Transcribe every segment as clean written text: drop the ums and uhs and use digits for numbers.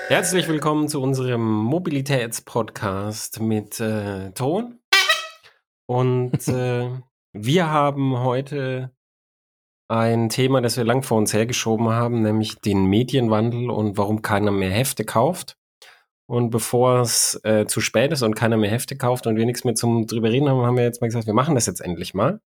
Herzlich willkommen zu unserem Mobilitätspodcast mit Ton. Und wir haben heute ein Thema, das wir lang vor uns hergeschoben haben, nämlich den Medienwandel und warum keiner mehr Hefte kauft. Und bevor es zu spät ist und keiner mehr Hefte kauft und wir nichts mehr zum drüber reden haben, haben wir jetzt mal gesagt, wir machen das jetzt endlich mal.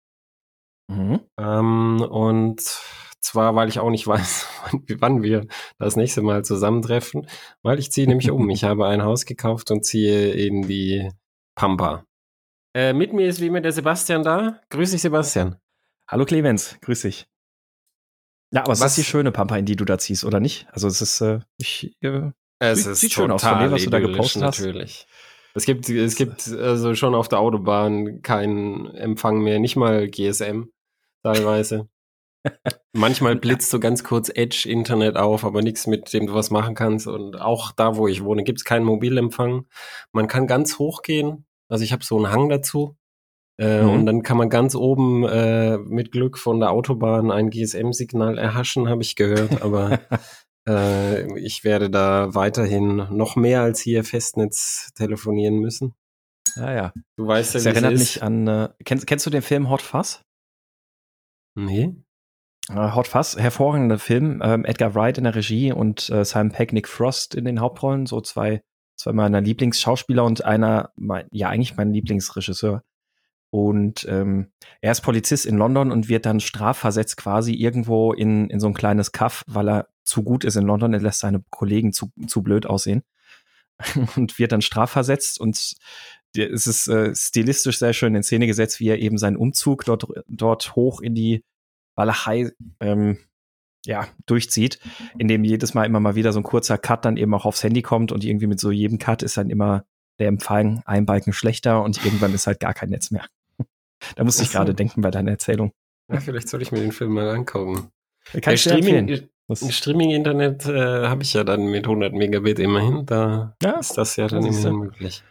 Und zwar, weil ich auch nicht weiß, wann wir das nächste Mal zusammentreffen, weil ich ziehe nämlich um. Ich habe ein Haus gekauft und ziehe in die Pampa. Mit mir ist wie immer der Sebastian da. Grüß dich, Sebastian. Hallo Clemens, grüß dich. Ja, aber es ist die schöne Pampa, in die du da ziehst, oder nicht? Also es ist, sieht schön aus von dem, was du da gepostet natürlich. Es gibt also schon auf der Autobahn keinen Empfang mehr, nicht mal GSM teilweise. Manchmal blitzt so ganz kurz Edge-Internet auf, aber nichts, mit dem du was machen kannst. Und auch da, wo ich wohne, gibt es keinen Mobilempfang. Man kann ganz hoch gehen. Also ich habe so einen Hang dazu. Und dann kann man ganz oben mit Glück von der Autobahn ein GSM-Signal erhaschen, habe ich gehört. Aber ich werde da weiterhin noch mehr als hier Festnetz telefonieren müssen. Ja. Du weißt ja, es wie es erinnert ist. mich an, kennst du den Film Hot Fuzz? Nee. Hot Fuzz, hervorragender Film. Edgar Wright in der Regie und Simon Pegg, Nick Frost in den Hauptrollen. So zwei meiner Lieblingsschauspieler und eigentlich mein Lieblingsregisseur. Und er ist Polizist in London und wird dann strafversetzt quasi irgendwo in so ein kleines Kaff, weil er zu gut ist in London. Er lässt seine Kollegen zu blöd aussehen und wird dann strafversetzt. Und es ist stilistisch sehr schön in Szene gesetzt, wie er eben seinen Umzug dort hoch in die Walachei durchzieht, indem jedes Mal immer mal wieder so ein kurzer Cut dann eben auch aufs Handy kommt und irgendwie mit so jedem Cut ist dann immer der Empfang ein Balken schlechter und irgendwann ist halt gar kein Netz mehr. Da musste ich gerade denken bei deiner Erzählung. Ja, vielleicht soll ich mir den Film mal angucken. Kann ich empfehlen. Streaming-Internet habe ich ja dann mit 100 Megabit immerhin. Da ist das ja dann immerhin möglich.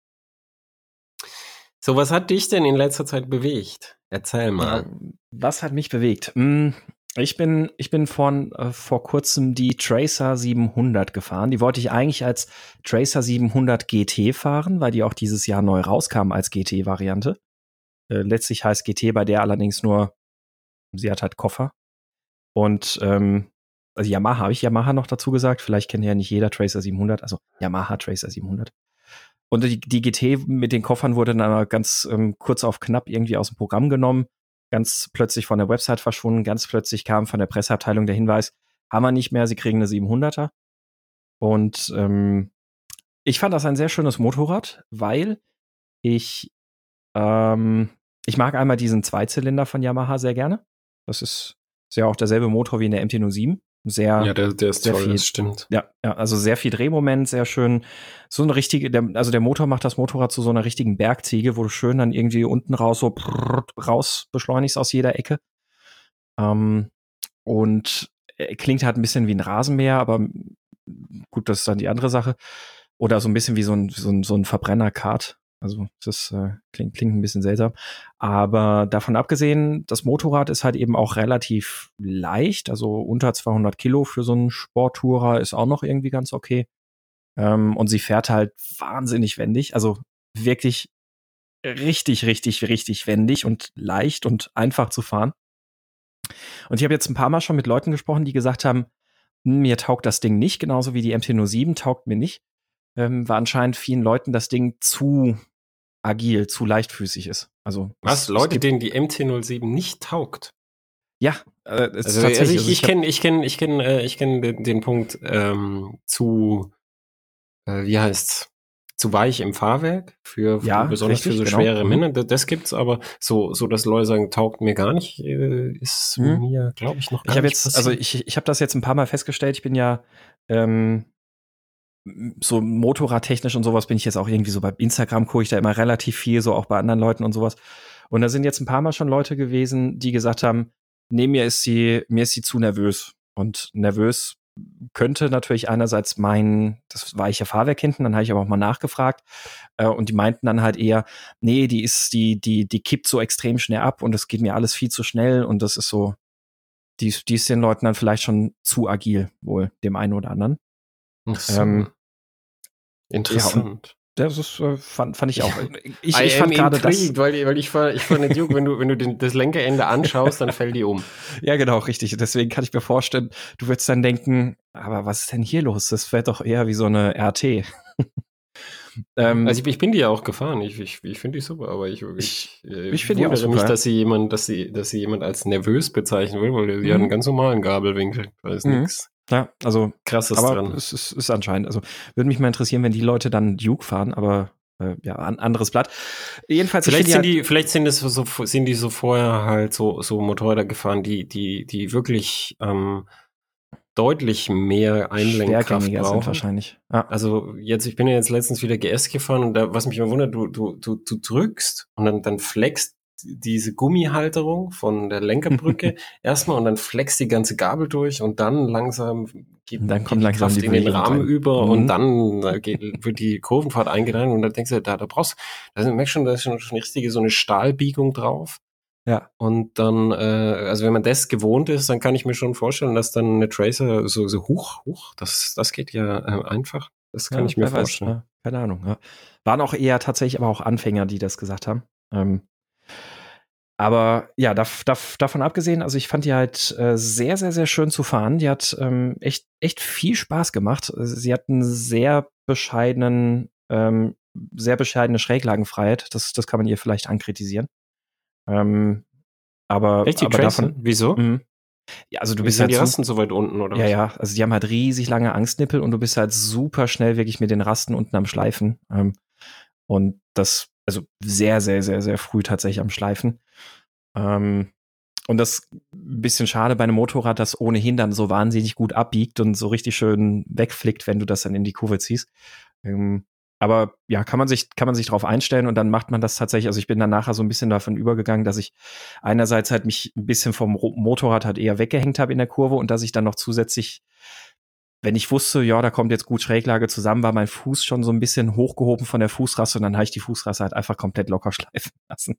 So, was hat dich denn in letzter Zeit bewegt? Erzähl mal. Was hat mich bewegt? Ich bin vor kurzem die Tracer 700 gefahren. Die wollte ich eigentlich als Tracer 700 GT fahren, weil die auch dieses Jahr neu rauskam als GT-Variante. Letztlich heißt GT bei der allerdings nur, sie hat halt Koffer. Und also Yamaha, habe ich Yamaha noch dazu gesagt? Vielleicht kennt ja nicht jeder Tracer 700, also Yamaha Tracer 700. Und die GT mit den Koffern wurde dann ganz kurz auf knapp irgendwie aus dem Programm genommen, ganz plötzlich von der Website verschwunden, ganz plötzlich kam von der Presseabteilung der Hinweis, haben wir nicht mehr, sie kriegen eine 700er. Und ich fand das ein sehr schönes Motorrad, weil ich mag einmal diesen Zweizylinder von Yamaha sehr gerne. Das ist ja auch derselbe Motor wie in der MT-07. Der ist sehr toll, viel, das stimmt. Ja, also sehr viel Drehmoment, sehr schön. So eine richtige, der Motor macht das Motorrad zu so einer richtigen Bergziege, wo du schön dann irgendwie unten raus raus beschleunigst aus jeder Ecke. Und klingt halt ein bisschen wie ein Rasenmäher, aber gut, das ist dann die andere Sache. Oder so ein bisschen wie so ein Verbrenner-Kart. Also das klingt ein bisschen seltsam. Aber davon abgesehen, das Motorrad ist halt eben auch relativ leicht. Also unter 200 Kilo für so einen Sporttourer ist auch noch irgendwie ganz okay. Und sie fährt halt wahnsinnig wendig. Also wirklich richtig wendig und leicht und einfach zu fahren. Und ich habe jetzt ein paar Mal schon mit Leuten gesprochen, die gesagt haben, mir taugt das Ding nicht, genauso wie die MT-07 taugt mir nicht. War anscheinend vielen Leuten das Ding zu agil, zu leichtfüßig ist. Also Leute, denen die MT-07 nicht taugt? Ja, ich kenne den Punkt wie heißt's? Zu weich im Fahrwerk besonders richtig, für so schwere Männer. Das gibt's, aber so dass Leute sagen, taugt mir gar nicht, ist mir, glaube ich, noch gar nicht passiert. Also ich habe das jetzt ein paar Mal festgestellt. Ich bin ja so motorradtechnisch und sowas bin ich jetzt auch irgendwie so bei Instagram gucke ich da immer relativ viel, so auch bei anderen Leuten und sowas. Und da sind jetzt ein paar Mal schon Leute gewesen, die gesagt haben, nee, mir ist sie zu nervös. Und nervös könnte natürlich einerseits das weiche Fahrwerk hinten, dann habe ich aber auch mal nachgefragt. Und die meinten dann halt eher, nee, die kippt so extrem schnell ab und es geht mir alles viel zu schnell und das ist so, die ist den Leuten dann vielleicht schon zu agil, wohl, dem einen oder anderen. Ach so. Interessant. Das ist, fand ich auch. Ich I am fand gerade das. intrigued, weil ich fand eine Duke, wenn du das Lenkerende anschaust, dann fällt die um. Ja, genau, richtig. Deswegen kann ich mir vorstellen, du würdest dann denken, aber was ist denn hier los? Das wäre doch eher wie so eine RT. Also ich bin die ja auch gefahren. Ich finde die super, aber ich finde die auch wundere super, mich, ja. dass sie jemand als nervös bezeichnen will, weil sie hat einen ganz normalen Gabelwinkel. Da ist nichts Ja, also Krasses aber dran. es ist anscheinend. Also würde mich mal interessieren, wenn die Leute dann Duke fahren, aber ja, anderes Blatt. Jedenfalls, Vielleicht sind die so vorher halt so Motorräder gefahren, die wirklich deutlich mehr Einlenkkraft schwergängiger sind brauchen. wahrscheinlich. Ja. Also ich bin ja jetzt letztens wieder GS gefahren und was mich immer wundert, du drückst und dann flext diese Gummihalterung von der Lenkerbrücke erstmal und dann flext die ganze Gabel durch und dann langsam geht Und dann kommt die langsam Kraft die in den Bewegung Rahmen rein. über und dann wird die Kurvenfahrt eingeleitet und dann denkst du, da merkst schon, da ist schon eine richtige so eine Stahlbiegung drauf. Ja. Und dann, also wenn man das gewohnt ist, dann kann ich mir schon vorstellen, dass dann eine Tracer so das geht ja einfach. Das kann ich mir vorstellen. Weiß, keine Ahnung. Ja. Waren auch eher tatsächlich aber auch Anfänger, die das gesagt haben. Aber ja, davon abgesehen, also ich fand die halt sehr, sehr, sehr schön zu fahren. Die hat echt viel Spaß gemacht. Sie hat einen sehr bescheidene Schräglagenfreiheit. Das kann man ihr vielleicht ankritisieren. Aber Echt, die Tracer? davon. Wieso? Ja, also du Wie bist sind halt die so. Rasten so weit unten, oder was? Ja, also die haben halt riesig lange Angstnippel und du bist halt super schnell wirklich mit den Rasten unten am Schleifen. Und das, also sehr, sehr, sehr, sehr früh tatsächlich am Schleifen. Und das ein bisschen schade bei einem Motorrad, das ohnehin dann so wahnsinnig gut abbiegt und so richtig schön wegflickt, wenn du das dann in die Kurve ziehst. Aber ja, kann man sich drauf einstellen und dann macht man das tatsächlich. Also ich bin dann nachher so ein bisschen davon übergegangen, dass ich einerseits halt mich ein bisschen vom Motorrad halt eher weggehängt habe in der Kurve und dass ich dann noch zusätzlich, wenn ich wusste, ja, da kommt jetzt gut Schräglage zusammen, war mein Fuß schon so ein bisschen hochgehoben von der Fußraste und dann habe ich die Fußraste halt einfach komplett locker schleifen lassen.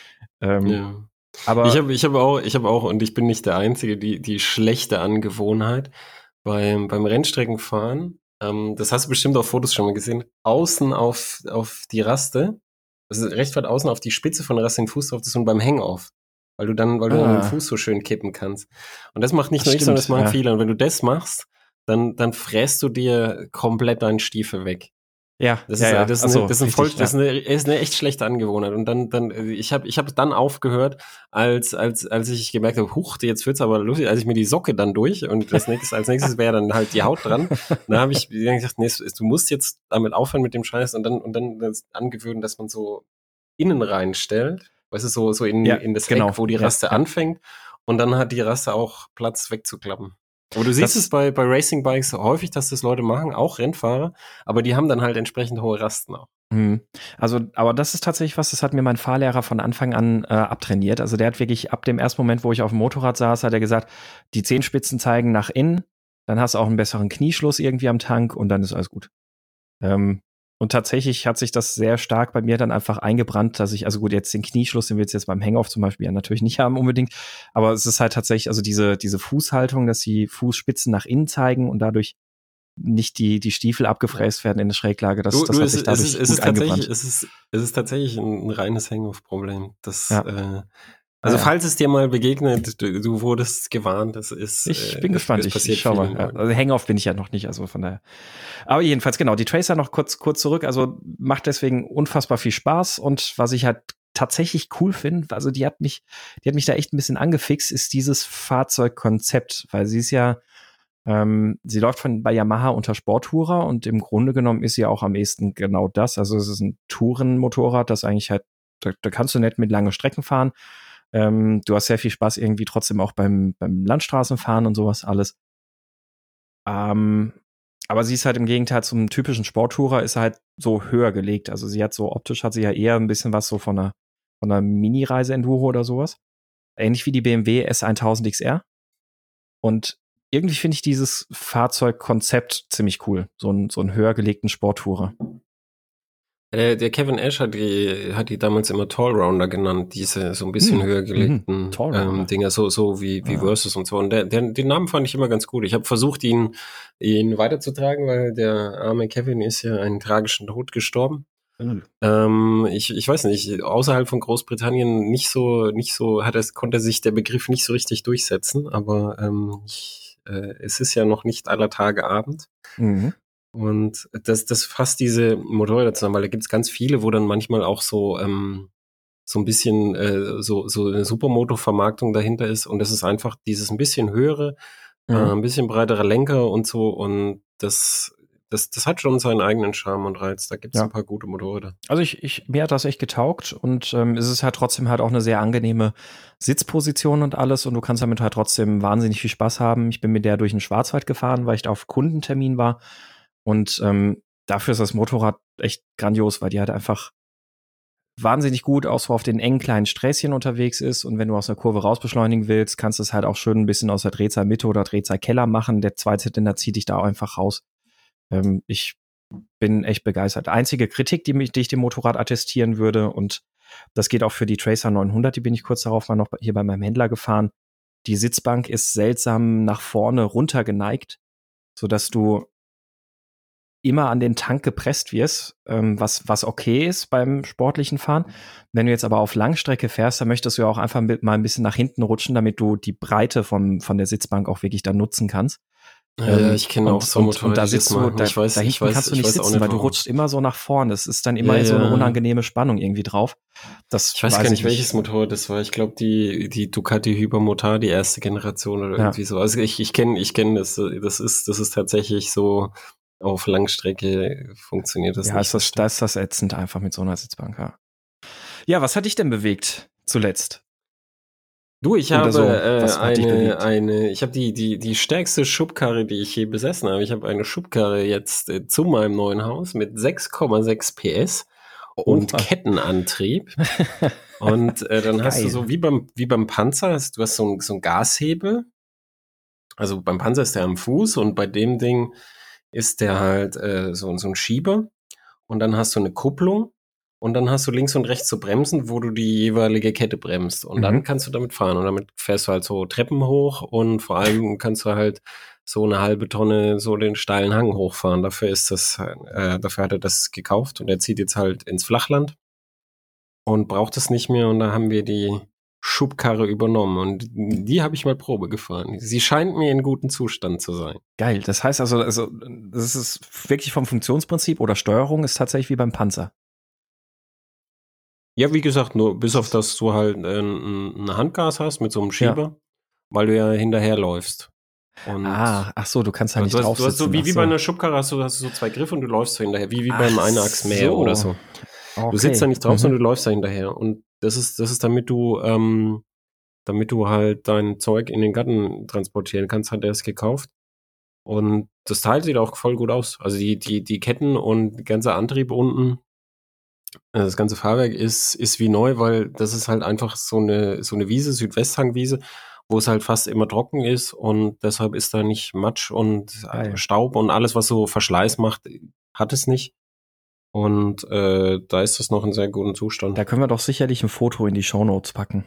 Ja. Aber Ich habe auch, und ich bin nicht der Einzige, die schlechte Angewohnheit beim Rennstreckenfahren, das hast du bestimmt auf Fotos schon mal gesehen, außen auf die Raste, also recht weit außen auf die Spitze von der Raste den Fuß drauf, das ist so beim Hang-Off, weil du dann mit dem Fuß so schön kippen kannst. Und das macht nicht nur ich, sondern das machen viele. Und wenn du das machst, dann fräst du dir komplett deinen Stiefel weg. Ja, Das ist eine echt schlechte Angewohnheit. Und ich habe dann aufgehört, als ich gemerkt habe, jetzt wird's aber lustig, als ich mir die Socke dann durch und als nächstes wäre dann halt die Haut dran. Dann habe ich gesagt, nee, du musst jetzt damit aufhören mit dem Scheiß und dann das angewöhnen, dass man so innen reinstellt, weißt du, so in das Eck, wo die Raste anfängt. Und dann hat die Raste auch Platz wegzuklappen. Aber du siehst es bei Racing Bikes häufig, dass das Leute machen, auch Rennfahrer, aber die haben dann halt entsprechend hohe Rasten auch. Also, aber das ist tatsächlich was, das hat mir mein Fahrlehrer von Anfang an abtrainiert. Also der hat wirklich ab dem ersten Moment, wo ich auf dem Motorrad saß, hat er gesagt, die Zehenspitzen zeigen nach innen, dann hast du auch einen besseren Knieschluss irgendwie am Tank und dann ist alles gut. Und tatsächlich hat sich das sehr stark bei mir dann einfach eingebrannt, dass ich, also gut, jetzt den Knieschluss, den wir jetzt beim Hang-Off zum Beispiel ja natürlich nicht haben unbedingt, aber es ist halt tatsächlich, also diese Fußhaltung, dass die Fußspitzen nach innen zeigen und dadurch nicht die Stiefel abgefräst werden in der Schräglage, das hat sich dadurch gut eingebrannt. Es ist tatsächlich ein reines Hang-Off-Problem. Ja. Falls es dir mal begegnet, du wurdest gewarnt, das ist. Ich bin gespannt, ich schau mal. Ja. Also Hang-Off bin ich ja noch nicht, also von daher. Aber jedenfalls, genau, die Tracer noch kurz zurück, also macht deswegen unfassbar viel Spaß und was ich halt tatsächlich cool finde, also die hat mich da echt ein bisschen angefixt, ist dieses Fahrzeugkonzept, weil sie ist ja, sie läuft bei Yamaha unter Sporttourer und im Grunde genommen ist sie auch am ehesten genau das. Also es ist ein Tourenmotorrad, das eigentlich halt, da kannst du nicht mit langen Strecken fahren. Du hast sehr viel Spaß irgendwie trotzdem auch beim Landstraßenfahren und sowas alles. Aber sie ist halt im Gegenteil zum typischen Sporttourer, ist halt so höher gelegt. Also sie hat so, optisch hat sie ja eher ein bisschen was so von einer Mini-Reise-Enduro oder sowas. Ähnlich wie die BMW S1000 XR. Und irgendwie finde ich dieses Fahrzeugkonzept ziemlich cool. So einen höher gelegten Sporttourer. Der Kevin Ash hat die damals immer Tallrounder genannt, diese so ein bisschen höher gelegten Tallrounder. Dinger, so wie Versus und so. Und den Namen fand ich immer ganz gut. Ich habe versucht, ihn weiterzutragen, weil der arme Kevin ist ja einen tragischen Tod gestorben. Ich weiß nicht, außerhalb von Großbritannien konnte sich der Begriff nicht so richtig durchsetzen, aber es ist ja noch nicht aller Tage Abend. Mhm. Und das fasst diese Motorräder zusammen, weil da gibt's ganz viele, wo dann manchmal auch so ein bisschen so eine Supermoto-Vermarktung dahinter ist. Und das ist einfach dieses ein bisschen höhere, ein bisschen breitere Lenker und so. Und das hat schon seinen eigenen Charme und Reiz. Da gibt's Ja. ein paar gute Motorräder. Also mir hat das echt getaugt und es ist halt trotzdem halt auch eine sehr angenehme Sitzposition und alles und du kannst damit halt trotzdem wahnsinnig viel Spaß haben. Ich bin mit der durch den Schwarzwald gefahren, weil ich da auf Kundentermin war und dafür ist das Motorrad echt grandios, weil die halt einfach wahnsinnig gut auch so auf den engen kleinen Sträßchen unterwegs ist und wenn du aus der Kurve raus beschleunigen willst, kannst du es halt auch schön ein bisschen aus der Drehzahlmitte oder Drehzahlkeller machen. Der Zweizylinder zieht dich da auch einfach raus. Ich bin echt begeistert. Einzige Kritik, die ich dem Motorrad attestieren würde, und das geht auch für die Tracer 900, die bin ich kurz darauf mal noch hier bei meinem Händler gefahren. Die Sitzbank ist seltsam nach vorne runter geneigt, sodass du immer an den Tank gepresst wirst, was okay ist beim sportlichen Fahren. Wenn du jetzt aber auf Langstrecke fährst, dann möchtest du ja auch einfach mal ein bisschen nach hinten rutschen, damit du die Breite von der Sitzbank auch wirklich dann nutzen kannst. Ja, ich kenne auch so Motorräder, und da die sitzt das du, machen. da Ich weiß, hinten kannst du nicht ich weiß auch sitzen, nicht, weil du warum. rutschst immer so nach vorne. Es ist dann immer Ja, so eine ja. unangenehme Spannung irgendwie drauf. Das Ich weiß gar nicht, ich welches Motorrad das war. Ich glaube, die Ducati Hypermotar, die erste Generation oder irgendwie so. Also ich kenne das. Das ist tatsächlich so, auf Langstrecke funktioniert das Ja, nicht. da ist das ätzend einfach mit so einer Sitzbank, ja. Ja, was hat dich denn bewegt zuletzt? Du, ich Oder habe so, was hat dich bewegt? ich habe die stärkste Schubkarre, die ich je besessen habe. Ich habe eine Schubkarre jetzt zu meinem neuen Haus mit 6,6 PS und Kettenantrieb. Und dann hast du Geil. so wie beim Panzer, du hast so ein Gashebel. Also beim Panzer ist der am Fuß und bei dem Ding ist der halt so ein Schieber. Und dann hast du eine Kupplung und dann hast du links und rechts so Bremsen, wo du die jeweilige Kette bremst. Und dann kannst du damit fahren. Und damit fährst du halt so Treppen hoch und vor allem kannst du halt so eine halbe Tonne so den steilen Hang hochfahren. Dafür hat er das gekauft und er zieht jetzt halt ins Flachland und braucht es nicht mehr. Und da haben wir die Schubkarre übernommen und die habe ich mal Probe gefahren. Sie scheint mir in gutem Zustand zu sein. Geil. Das heißt also, das ist wirklich vom Funktionsprinzip oder Steuerung ist tatsächlich wie beim Panzer. Ja, wie gesagt, nur bis auf dass du halt ein Handgas hast mit so einem Schieber, weil du ja hinterherläufst. Und ach so, du kannst halt nicht drauf du hast so sitzen. wie bei einer Schubkarre hast du so zwei Griffe und du läufst so hinterher, wie beim Einachsmäher so. oder so. Okay. Du sitzt da nicht drauf, sondern du läufst da hinterher. Und das ist damit du halt dein Zeug in den Garten transportieren kannst, hat er es gekauft. Und das Teil sieht auch voll gut aus. Also die Ketten und der ganze Antrieb unten, das ganze Fahrwerk ist wie neu, weil das ist halt einfach so eine Wiese, Südwesthangwiese, wo es halt fast immer trocken ist und deshalb ist da nicht Matsch und Geil. Staub und alles, was so Verschleiß macht, hat es nicht. Und da ist das noch in sehr gutem Zustand. Da können wir doch sicherlich ein Foto in die Shownotes packen.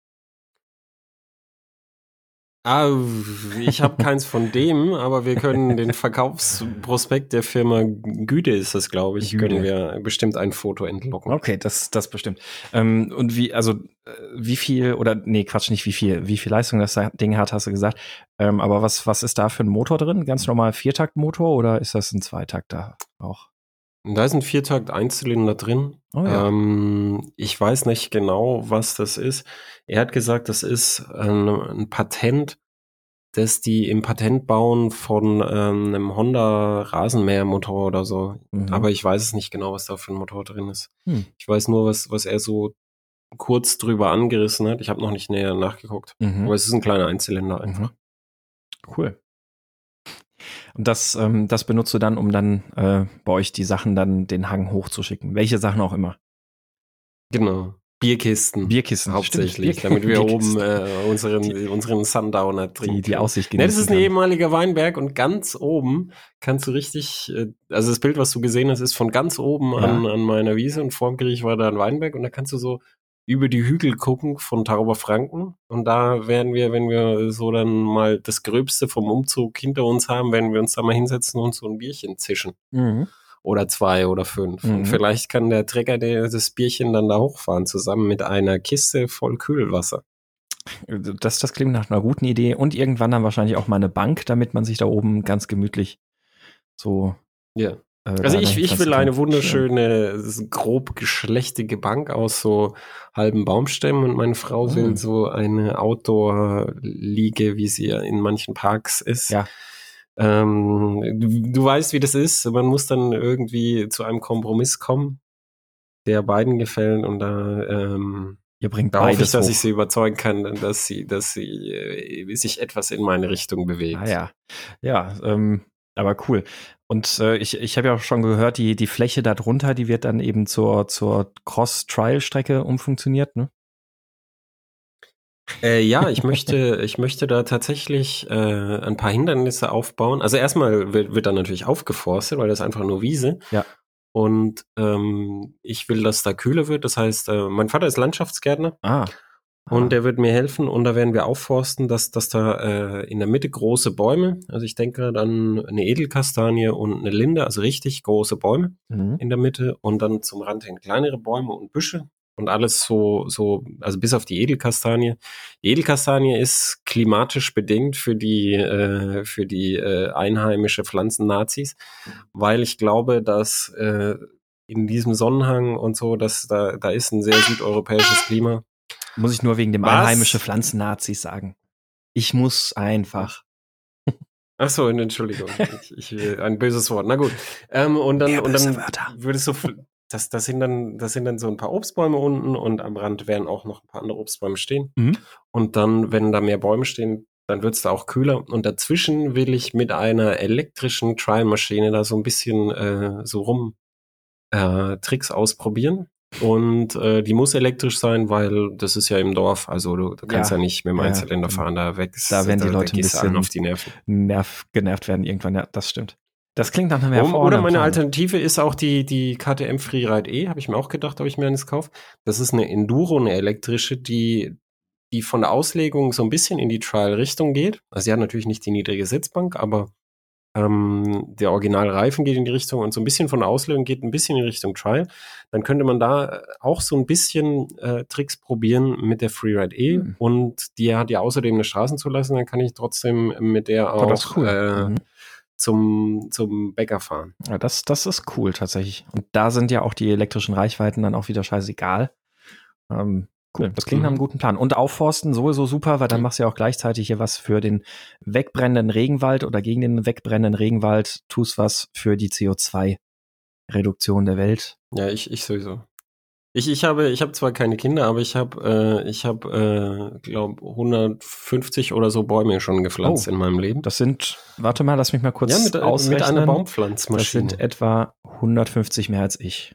Ich habe keins von dem, aber wir können den Verkaufsprospekt der Firma Güde ist das, glaube ich, können wir bestimmt ein Foto entlocken. Okay, das bestimmt. Und wie viel, oder nee, Quatsch, nicht wie viel Leistung das Ding hat, hast du gesagt. Aber was ist da für ein Motor drin? Ganz normal Viertaktmotor oder ist das ein Zweitakter auch? Da ist ein Viertakt-Einzylinder drin. Oh ja. Ich weiß nicht genau, was das ist. Er hat gesagt, das ist ein Patent, das die im Patent bauen von einem Honda Rasenmähermotor oder so. Aber ich weiß es nicht genau, was da für ein Motor drin ist. Ich weiß nur, was er so kurz drüber angerissen hat. Ich habe noch nicht näher nachgeguckt. Aber es ist ein kleiner Einzylinder einfach. Cool. Und das benutzt du dann, um dann bei euch die Sachen dann den Hang hochzuschicken. Welche Sachen auch immer. Genau. Bierkisten hauptsächlich, stimmt, damit wir Bierkisten. oben unseren Sundowner trinken. Die Aussicht Ne, genießen das ist ein kann. ehemaliger Weinberg und ganz oben kannst du richtig, also das Bild, was du gesehen hast, ist von ganz oben Ja. an meiner Wiese und vorm Gericht war da ein Weinberg und da kannst du so über die Hügel gucken von Tauberfranken und da werden wir, wenn wir so dann mal das Gröbste vom Umzug hinter uns haben, werden wir uns da mal hinsetzen und so ein Bierchen zischen. Mhm. Oder 2 oder 5. Mhm. Und vielleicht kann der Trecker das Bierchen dann da hochfahren, zusammen mit einer Kiste voll Kühlwasser. Das klingt nach einer guten Idee. Und irgendwann dann wahrscheinlich auch mal eine Bank, damit man sich da oben ganz gemütlich so. Ja. Also ich will kann. eine wunderschöne, grob geschlechtige Bank aus so halben Baumstämmen und meine Frau will so eine Outdoor-Liege, wie sie ja in manchen Parks ist. Ja. Du weißt, wie das ist. Man muss dann irgendwie zu einem Kompromiss kommen, der beiden gefällt und da Ihr bringt da hoffe ich, beides dass hoch. ich sie überzeugen kann, dass sie sich etwas in meine Richtung bewegt. Ah ja. Ja, aber cool. Und ich habe ja auch schon gehört, die Fläche darunter, die wird dann eben zur Cross-Trial-Strecke umfunktioniert, ne? Ja, ich möchte da tatsächlich ein paar Hindernisse aufbauen. Also erstmal wird dann natürlich aufgeforstet, weil das ist einfach nur Wiese. Ja. Und ich will, dass da kühler wird. Das heißt, mein Vater ist Landschaftsgärtner. Und der wird mir helfen und da werden wir aufforsten, dass da in der Mitte große Bäume, also ich denke dann eine Edelkastanie und eine Linde, also richtig große Bäume in der Mitte und dann zum Rand hin kleinere Bäume und Büsche und alles so, also bis auf die Edelkastanie. Die Edelkastanie ist klimatisch bedingt für die einheimische Pflanzen-Nazis, weil ich glaube, dass in diesem Sonnenhang und so, dass da ist ein sehr südeuropäisches Klima. Muss ich nur wegen dem einheimische Pflanzen-Nazis sagen. Ich muss einfach. Ach so, Entschuldigung. Ein böses Wort. Na gut. Und dann würdest du, das sind dann so ein paar Obstbäume unten und am Rand werden auch noch ein paar andere Obstbäume stehen. Mhm. Und dann, wenn da mehr Bäume stehen, dann wird's da auch kühler. Und dazwischen will ich mit einer elektrischen Trial-Maschine da so ein bisschen Tricks ausprobieren. Und die muss elektrisch sein, weil das ist ja im Dorf. Also du kannst ja nicht mit dem Einzylinder fahren, da werden die Leute ein bisschen auf die Nerven. genervt werden irgendwann, ja, das stimmt. Das klingt nach einem hervorragenden Oder meine Plan. Alternative ist auch die KTM Freeride E, habe ich mir auch gedacht, ob ich mir eines kaufe. Das ist eine Enduro, eine elektrische, die von der Auslegung so ein bisschen in die Trial-Richtung geht. Also sie hat natürlich nicht die niedrige Sitzbank, aber der Originalreifen geht in die Richtung und so ein bisschen von der Auslegung geht ein bisschen in Richtung Trial. Dann könnte man da auch so ein bisschen Tricks probieren mit der Freeride E und die hat ja außerdem eine Straßenzulassung, dann kann ich trotzdem mit der auch das ist cool. zum Bäcker fahren. Ja, das ist cool tatsächlich. Und da sind ja auch die elektrischen Reichweiten dann auch wieder scheißegal. Cool, das klingt nach einem guten Plan. Und aufforsten sowieso super, weil dann machst du ja auch gleichzeitig hier was für den wegbrennenden Regenwald oder gegen den wegbrennenden Regenwald, tust was für die CO2-Reduktion der Welt. Ja, ich sowieso. Ich habe zwar keine Kinder, aber ich habe glaube 150 oder so Bäume schon gepflanzt in meinem Leben. Das sind, warte mal, lass mich mal kurz ausrechnen. Mit einer Baumpflanzmaschine. Das sind etwa 150 mehr als ich.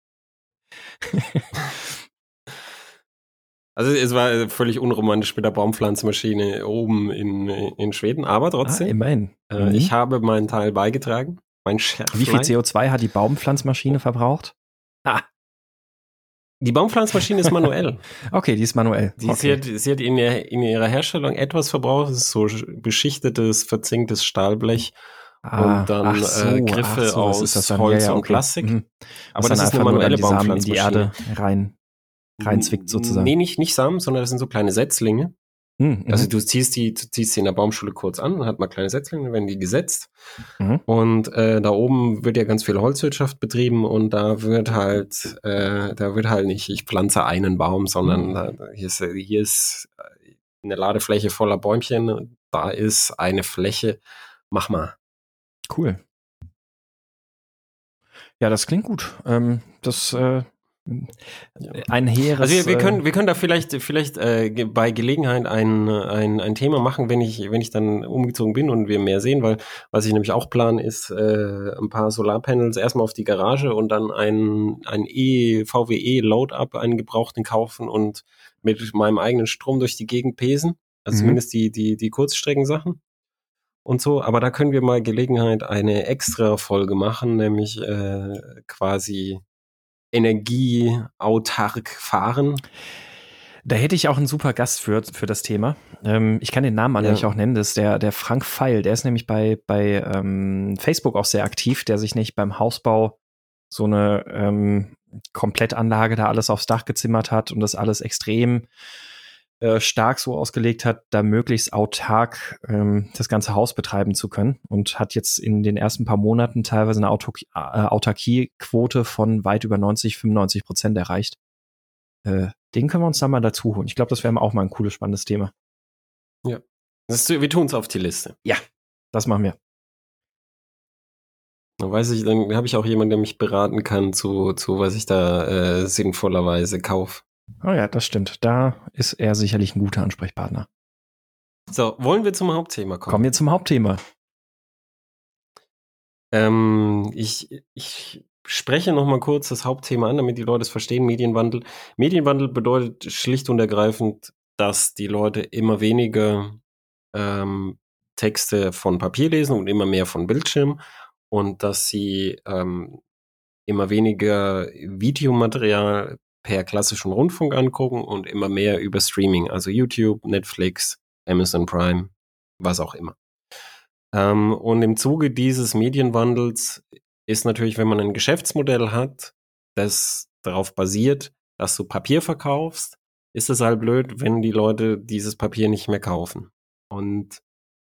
Also es war völlig unromantisch mit der Baumpflanzmaschine oben in Schweden, aber trotzdem. Immerhin. Ich habe meinen Teil beigetragen. Mein Schärflein. Wie viel CO2 hat die Baumpflanzmaschine verbraucht? Die Baumpflanzmaschine ist manuell. Okay, die ist manuell. Sie hat in ihrer Herstellung etwas verbraucht. Das ist so beschichtetes, verzinktes Stahlblech. Und dann Griffe aus Holz und Plastik. Aber das ist eine manuelle Baumpflanzmaschine. In die Erde reinzwickt sozusagen. Nee, nicht Samen, sondern das sind so kleine Setzlinge. Also du ziehst die in der Baumschule kurz an, dann hat man kleine Setzlinge, dann werden die gesetzt. Und da oben wird ja ganz viel Holzwirtschaft betrieben und da wird halt nicht, ich pflanze einen Baum, sondern hier ist eine Ladefläche voller Bäumchen, da ist eine Fläche, mach mal. Cool. Ja, das klingt gut. Das Ein hehres. Also wir können da vielleicht bei Gelegenheit ein Thema machen, wenn ich dann umgezogen bin und wir mehr sehen, weil was ich nämlich auch plane, ist ein paar Solarpanels erstmal auf die Garage und dann ein VWE Load-Up, einen gebrauchten kaufen und mit meinem eigenen Strom durch die Gegend pesen. Also zumindest die Kurzstreckensachen und so. Aber da können wir mal Gelegenheit eine extra Folge machen, nämlich quasi energieautark fahren. Da hätte ich auch einen super Gast für das Thema. Ich kann den Namen eigentlich auch nennen. Das ist der Frank Feil. Der ist nämlich bei Facebook auch sehr aktiv, der sich nicht beim Hausbau so eine Komplettanlage da alles aufs Dach gezimmert hat und das alles extrem stark so ausgelegt hat, da möglichst autark das ganze Haus betreiben zu können und hat jetzt in den ersten paar Monaten teilweise eine Autarkiequote von weit über 90-95% erreicht. Den können wir uns dann mal dazu holen. Ich glaube, das wäre auch mal ein cooles, spannendes Thema. Ja. Wir tun es auf die Liste. Ja, das machen wir. Dann habe ich auch jemanden, der mich beraten kann zu was ich da sinnvollerweise kaufe. Oh ja, das stimmt. Da ist er sicherlich ein guter Ansprechpartner. So, wollen wir zum Hauptthema kommen? Kommen wir zum Hauptthema. Ich spreche noch mal kurz das Hauptthema an, damit die Leute es verstehen. Medienwandel. Medienwandel bedeutet schlicht und ergreifend, dass die Leute immer weniger Texte von Papier lesen und immer mehr von Bildschirm und dass sie immer weniger Videomaterial per klassischen Rundfunk angucken und immer mehr über Streaming, also YouTube, Netflix, Amazon Prime, was auch immer. Und im Zuge dieses Medienwandels ist natürlich, wenn man ein Geschäftsmodell hat, das darauf basiert, dass du Papier verkaufst, ist es halt blöd, wenn die Leute dieses Papier nicht mehr kaufen. Und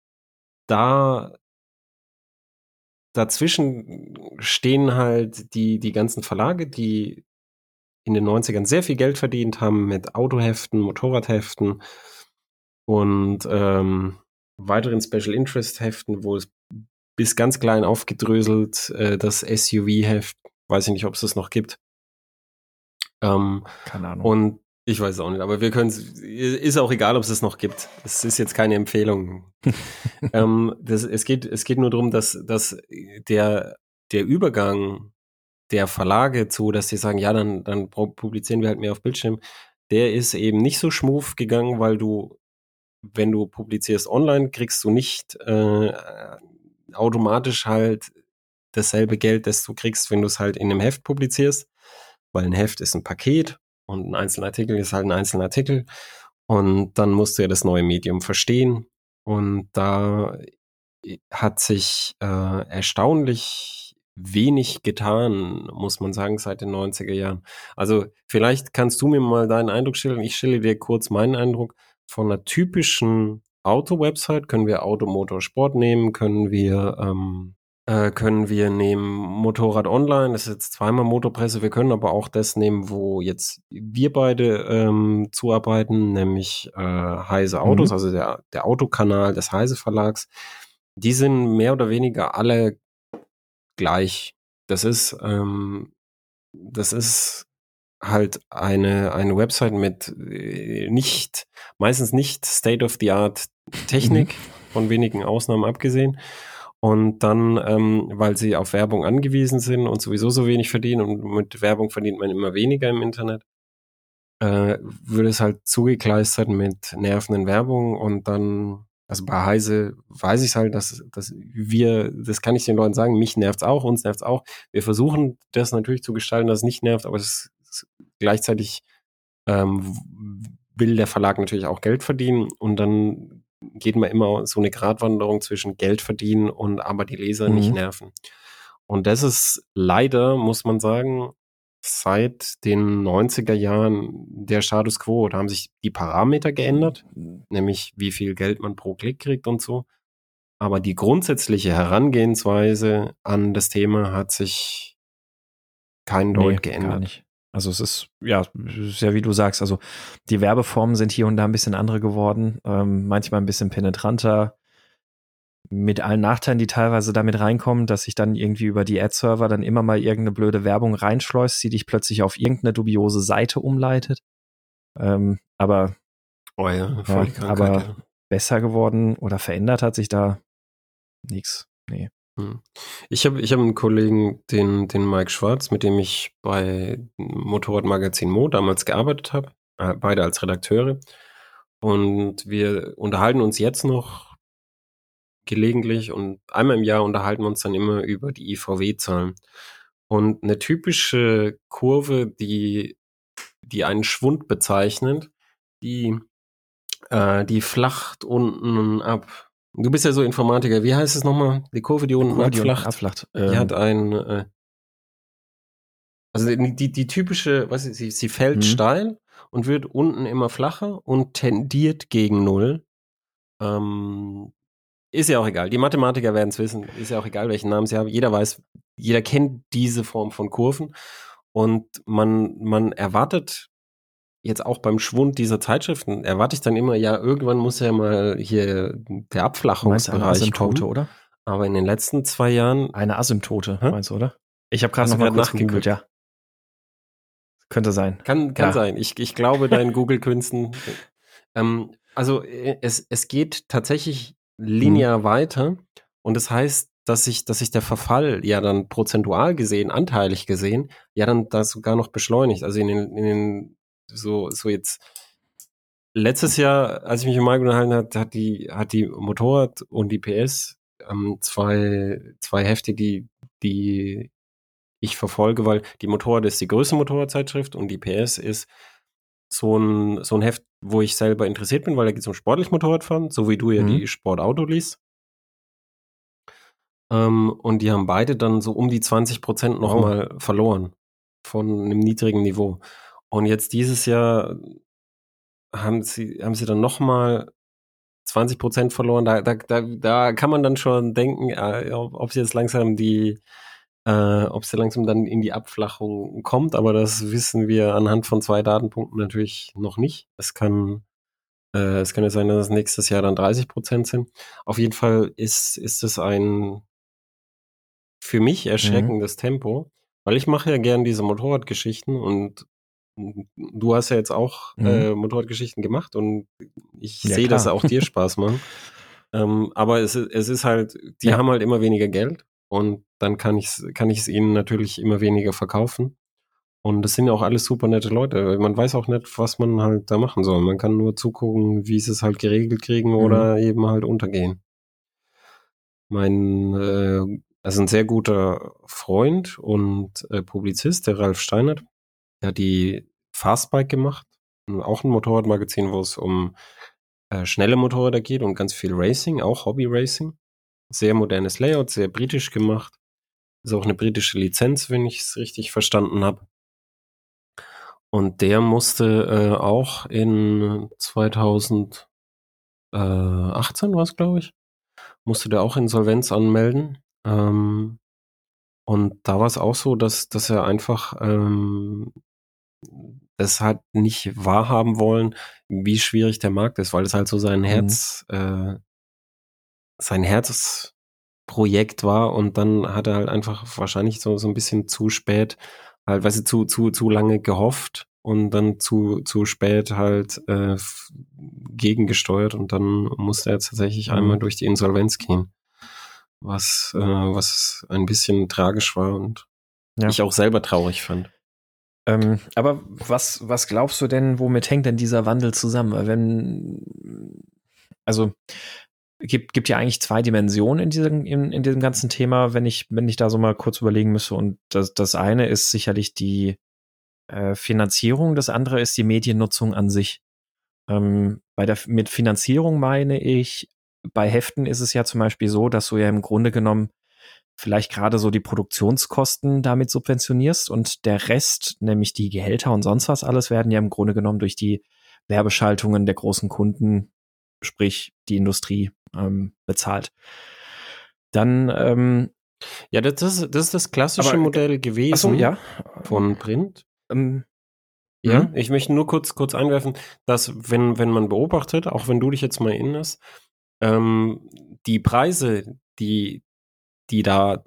dazwischen stehen halt die ganzen Verlage, die in den 90ern sehr viel Geld verdient haben mit Autoheften, Motorradheften und weiteren Special Interest Heften, wo es bis ganz klein aufgedröselt das SUV-Heft, weiß ich nicht, ob es das noch gibt. Keine Ahnung. Und ich weiß es auch nicht, aber ist auch egal, ob es es noch gibt. Es ist jetzt keine Empfehlung. Es geht nur darum, dass der Übergang der Verlage zu, dass sie sagen, ja, dann publizieren wir halt mehr auf Bildschirm, der ist eben nicht so schmuf gegangen, weil wenn du publizierst online, kriegst du nicht automatisch halt dasselbe Geld, das du kriegst, wenn du es halt in einem Heft publizierst, weil ein Heft ist ein Paket und ein einzelner Artikel ist halt ein einzelner Artikel und dann musst du ja das neue Medium verstehen und da hat sich erstaunlich wenig getan, muss man sagen, seit den 90er Jahren. Also vielleicht kannst du mir mal deinen Eindruck schildern. Ich schildere dir kurz meinen Eindruck. Von einer typischen Auto-Website können wir Auto, Motor, Sport nehmen, können wir nehmen Motorrad Online, das ist jetzt zweimal Motorpresse, wir können aber auch das nehmen, wo jetzt wir beide zuarbeiten, nämlich Heise Autos, also der Autokanal des Heise Verlags. Die sind mehr oder weniger alle gleich. Das ist halt eine Website mit meistens nicht State-of-the-Art Technik, von wenigen Ausnahmen abgesehen. Und dann, weil sie auf Werbung angewiesen sind und sowieso so wenig verdienen und mit Werbung verdient man immer weniger im Internet, würde es halt zugekleistert mit nervenden Werbung und dann, also bei Heise weiß ich es halt, das kann ich den Leuten sagen, mich nervt's auch, uns nervt's auch. Wir versuchen das natürlich zu gestalten, dass es nicht nervt, aber gleichzeitig will der Verlag natürlich auch Geld verdienen und dann geht man immer so eine Gratwanderung zwischen Geld verdienen und aber die Leser nicht nerven. Und das ist leider, muss man sagen, seit den 90er Jahren der Status quo. Da haben sich die Parameter geändert, nämlich wie viel Geld man pro Klick kriegt und so. Aber die grundsätzliche Herangehensweise an das Thema hat sich kein Deut geändert. Gar nicht. Also es ist ja wie du sagst, also die Werbeformen sind hier und da ein bisschen andere geworden, manchmal ein bisschen penetranter, mit allen Nachteilen, die teilweise damit reinkommen, dass sich dann irgendwie über die Ad-Server dann immer mal irgendeine blöde Werbung reinschleust, die dich plötzlich auf irgendeine dubiose Seite umleitet. Aber Oh ja, voll die Krankheit, aber besser geworden oder verändert hat sich da nichts. Nee. Ich hab einen Kollegen, den Mike Schwarz, mit dem ich bei Motorradmagazin Mo damals gearbeitet habe, beide als Redakteure. Und wir unterhalten uns jetzt noch gelegentlich und einmal im Jahr unterhalten wir uns dann immer über die IVW-Zahlen. Und eine typische Kurve, die einen Schwund bezeichnet, die flacht unten ab. Du bist ja so Informatiker. Wie heißt es nochmal? Die Kurve, die unten abflacht. Die hat also die typische, was ist, sie fällt steil und wird unten immer flacher und tendiert gegen Null. Ist ja auch egal. Die Mathematiker werden es wissen. Ist ja auch egal, welchen Namen sie haben. Jeder kennt diese Form von Kurven. Und man erwartet jetzt auch beim Schwund dieser Zeitschriften, erwarte ich dann immer, ja, irgendwann muss ja mal hier der Abflachungsbereich kommen. Oder? Aber in den letzten 2 Jahren... Eine Asymptote, meinst du, oder? Ich habe gerade noch mal kurz gegoogelt, ja. Könnte sein. Kann sein. Ich glaube deinen Google-Künsten. Also es geht tatsächlich linear weiter und das heißt, dass sich der Verfall ja dann prozentual gesehen, anteilig gesehen, ja dann da sogar noch beschleunigt. Also in den so jetzt letztes Jahr, als ich mich im Mai unterhalten habe, hat die Motorrad und die PS zwei Hefte, die ich verfolge, weil die Motorrad ist die größte Motorradzeitschrift und die PS ist so ein Heft, wo ich selber interessiert bin, weil da geht es um sportlich Motorradfahren, so wie du ja die Sportauto liest. Und die haben beide dann so um die 20% nochmal verloren von einem niedrigen Niveau. Und jetzt dieses Jahr haben sie dann nochmal 20% verloren. Da kann man dann schon denken, ob sie jetzt langsam dann in die Abflachung kommt, aber das wissen wir anhand von 2 Datenpunkten natürlich noch nicht. Es kann ja sein, dass es nächstes Jahr dann 30% sind. Auf jeden Fall ist es ein für mich erschreckendes Tempo, weil ich mache ja gern diese Motorradgeschichten und du hast ja jetzt auch Motorradgeschichten gemacht und ich sehe, dass auch dir Spaß machen. Aber es ist halt, die haben halt immer weniger Geld und dann kann ich es ihnen natürlich immer weniger verkaufen. Und das sind ja auch alles super nette Leute. Man weiß auch nicht, was man halt da machen soll. Man kann nur zugucken, wie sie es halt geregelt kriegen oder eben halt untergehen. Also ein sehr guter Freund und Publizist, der Ralf Steinert, der hat die Fastbike gemacht. Auch ein Motorradmagazin, wo es um schnelle Motorräder geht und ganz viel Racing, auch Hobby-Racing. Sehr modernes Layout, sehr britisch gemacht. Ist auch eine britische Lizenz, wenn ich es richtig verstanden habe. Und der musste auch in 2018 war es, glaube ich, musste der auch Insolvenz anmelden. Und da war es auch so, dass er einfach es hat nicht wahrhaben wollen, wie schwierig der Markt ist, weil es halt so sein Herzprojekt war und dann hat er halt einfach wahrscheinlich so ein bisschen zu spät halt, weißt du, zu lange gehofft und dann zu spät halt gegengesteuert und dann musste er tatsächlich einmal durch die Insolvenz gehen, was ein bisschen tragisch war und ich auch selber traurig fand. Aber was glaubst du denn, womit hängt denn dieser Wandel zusammen? Also gibt ja eigentlich 2 Dimensionen in diesem ganzen Thema, wenn ich da so mal kurz überlegen müsste. Und das eine ist sicherlich die Finanzierung, das andere ist die Mediennutzung an sich. Mit Finanzierung meine ich, bei Heften ist es ja zum Beispiel so, dass du ja im Grunde genommen vielleicht gerade so die Produktionskosten damit subventionierst und der Rest, nämlich die Gehälter und sonst was alles, werden ja im Grunde genommen durch die Werbeschaltungen der großen Kunden, sprich die Industrie, bezahlt. Dann ja, das ist das klassische Modell gewesen von Print. Ja, ich möchte nur kurz einwerfen, dass wenn man beobachtet, auch wenn du dich jetzt mal erinnerst, die Preise, die da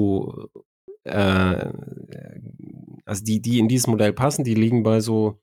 also die in dieses Modell passen, die liegen bei so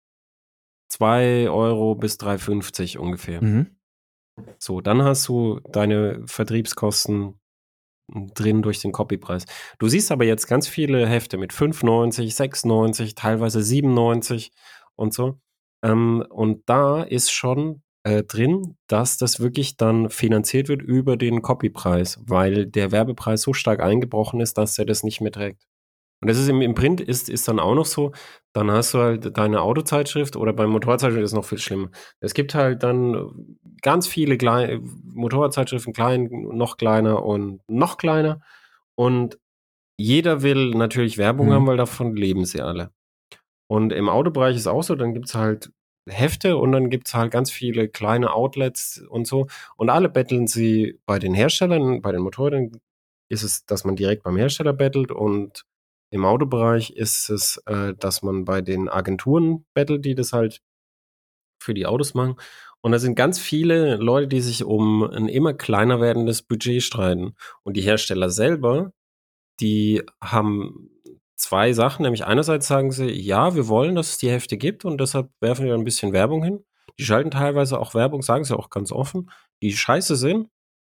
2 Euro bis 3,50 ungefähr. So, dann hast du deine Vertriebskosten drin durch den Copypreis. Du siehst aber jetzt ganz viele Hefte mit 5,90, 6,90, teilweise 7,90 und so. Und da ist schon drin, dass das wirklich dann finanziert wird über den Copypreis, weil der Werbepreis so stark eingebrochen ist, dass er das nicht mehr trägt. Und das ist im Print ist dann auch noch so, dann hast du halt deine Autozeitschrift oder beim Motorradzeitschrift ist es noch viel schlimmer. Es gibt halt dann ganz viele Motorradzeitschriften, klein, noch kleiner und noch kleiner. Und jeder will natürlich Werbung haben, weil davon leben sie alle. Und im Autobereich ist auch so, dann gibt es halt Hefte und dann gibt es halt ganz viele kleine Outlets und so. Und alle betteln sie bei den Herstellern, bei den Motorrädern ist es, dass man direkt beim Hersteller bettelt und im Autobereich ist es, dass man bei den Agenturen bettelt, die das halt für die Autos machen. Und da sind ganz viele Leute, die sich um ein immer kleiner werdendes Budget streiten. Und die Hersteller selber, die haben zwei Sachen, nämlich einerseits sagen sie, ja, wir wollen, dass es die Hefte gibt und deshalb werfen wir ein bisschen Werbung hin. Die schalten teilweise auch Werbung, sagen sie auch ganz offen, die scheiße sind.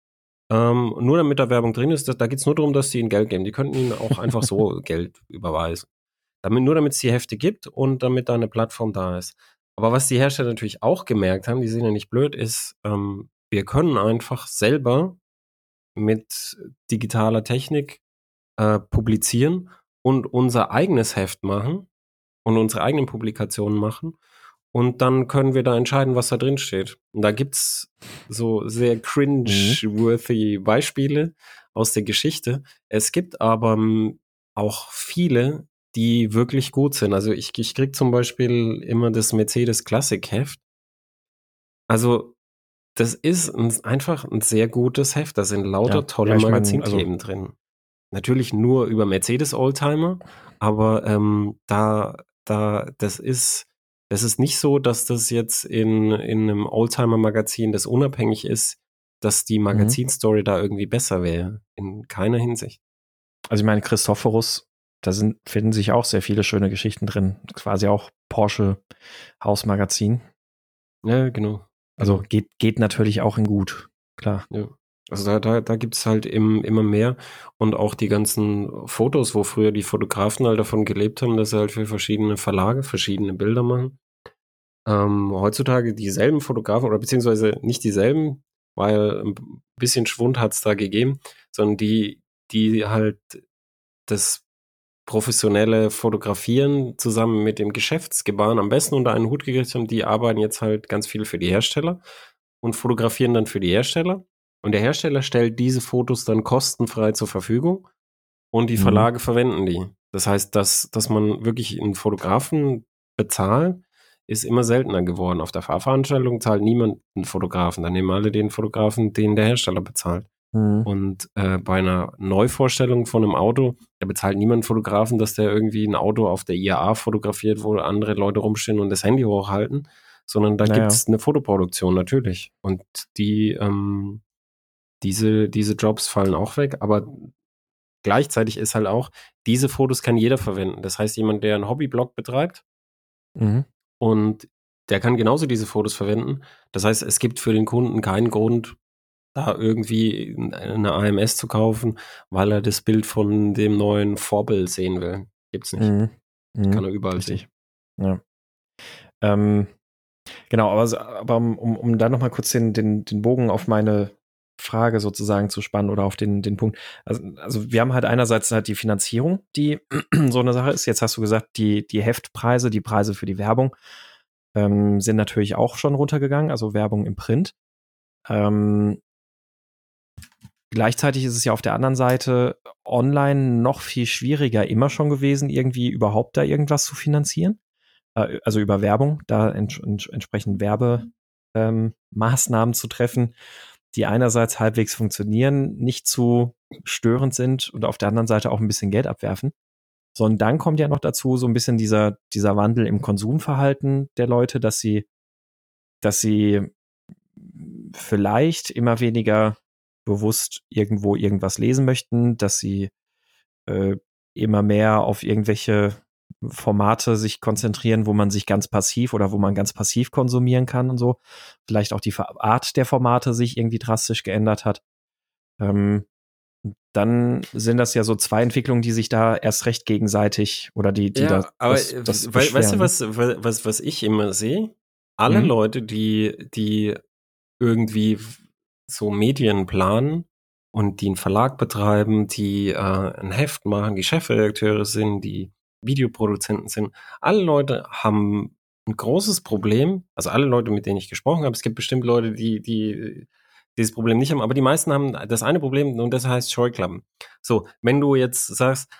Nur damit da Werbung drin ist, da geht es nur darum, dass die ihnen Geld geben. Die könnten ihnen auch einfach so Geld überweisen. Nur damit es die Hefte gibt und damit da eine Plattform da ist. Aber was die Hersteller natürlich auch gemerkt haben, die sind ja nicht blöd, ist, wir können einfach selber mit digitaler Technik publizieren und unser eigenes Heft machen und unsere eigenen Publikationen machen. Und dann können wir da entscheiden, was da drin steht. Und da gibt's so sehr cringe-worthy Beispiele aus der Geschichte. Es gibt aber auch viele, die wirklich gut sind. Also ich krieg zum Beispiel immer das Mercedes Classic Heft. Also das ist einfach ein sehr gutes Heft. Da sind lauter tolle Magazinthemen drin. Natürlich nur über Mercedes Oldtimer, aber das ist nicht so, dass das jetzt in einem Oldtimer-Magazin, das unabhängig ist, dass die Magazinstory da irgendwie besser wäre. In keiner Hinsicht. Also ich meine, Christophorus, da finden sich auch sehr viele schöne Geschichten drin. Quasi auch Porsche Hausmagazin. Ja, genau. Also geht natürlich auch in gut, klar. Ja. Also da gibt es halt immer mehr und auch die ganzen Fotos, wo früher die Fotografen halt davon gelebt haben, dass sie halt für verschiedene Verlage verschiedene Bilder machen. Heutzutage dieselben Fotografen oder beziehungsweise nicht dieselben, weil ein bisschen Schwund hat es da gegeben, sondern die halt das professionelle Fotografieren zusammen mit dem Geschäftsgebaren am besten unter einen Hut gekriegt haben, die arbeiten jetzt halt ganz viel für die Hersteller und fotografieren dann für die Hersteller. Und der Hersteller stellt diese Fotos dann kostenfrei zur Verfügung und die Verlage verwenden die. Das heißt, dass man wirklich einen Fotografen bezahlt, ist immer seltener geworden. Auf der Fahrveranstaltung zahlt niemand einen Fotografen. Dann nehmen alle den Fotografen, den der Hersteller bezahlt. Und bei einer Neuvorstellung von einem Auto, da bezahlt niemand einen Fotografen, dass der irgendwie ein Auto auf der IAA fotografiert, wo andere Leute rumstehen und das Handy hochhalten, sondern da gibt es eine Fotoproduktion natürlich. Und diese Jobs fallen auch weg, aber gleichzeitig ist halt auch, diese Fotos kann jeder verwenden. Das heißt, jemand, der einen Hobbyblog betreibt und der kann genauso diese Fotos verwenden. Das heißt, es gibt für den Kunden keinen Grund, da irgendwie eine AMS zu kaufen, weil er das Bild von dem neuen Vorbild sehen will. Gibt's nicht. Kann er überall sehen. Ja. Genau, aber um da nochmal kurz den Bogen auf meine Frage sozusagen zu spannen oder auf den Punkt. Also wir haben halt einerseits halt die Finanzierung, die so eine Sache ist. Jetzt hast du gesagt, die Heftpreise, die Preise für die Werbung sind natürlich auch schon runtergegangen, also Werbung im Print. Gleichzeitig ist es ja auf der anderen Seite online noch viel schwieriger immer schon gewesen, irgendwie überhaupt da irgendwas zu finanzieren. Also über Werbung, da entsprechend Werbemaßnahmen zu treffen, die einerseits halbwegs funktionieren, nicht zu störend sind und auf der anderen Seite auch ein bisschen Geld abwerfen. Sondern dann kommt ja noch dazu so ein bisschen dieser Wandel im Konsumverhalten der Leute, dass sie vielleicht immer weniger bewusst irgendwo irgendwas lesen möchten, dass sie immer mehr auf irgendwelche Formate sich konzentrieren, wo man sich ganz passiv oder wo man ganz passiv konsumieren kann und so. Vielleicht auch die Art der Formate sich irgendwie drastisch geändert hat. Dann sind das ja so zwei Entwicklungen, die sich da erst recht gegenseitig oder die Ja, aber das weißt du, beschweren. was ich immer sehe? Alle Mhm. Leute, die irgendwie so Medien planen und die einen Verlag betreiben, die ein Heft machen, die Chefredakteure sind, die Videoproduzenten sind, alle Leute haben ein großes Problem, also alle Leute, mit denen ich gesprochen habe, es gibt bestimmt Leute, die dieses Problem nicht haben, aber die meisten haben das eine Problem und das heißt Scheuklappen. So, wenn du jetzt sagst,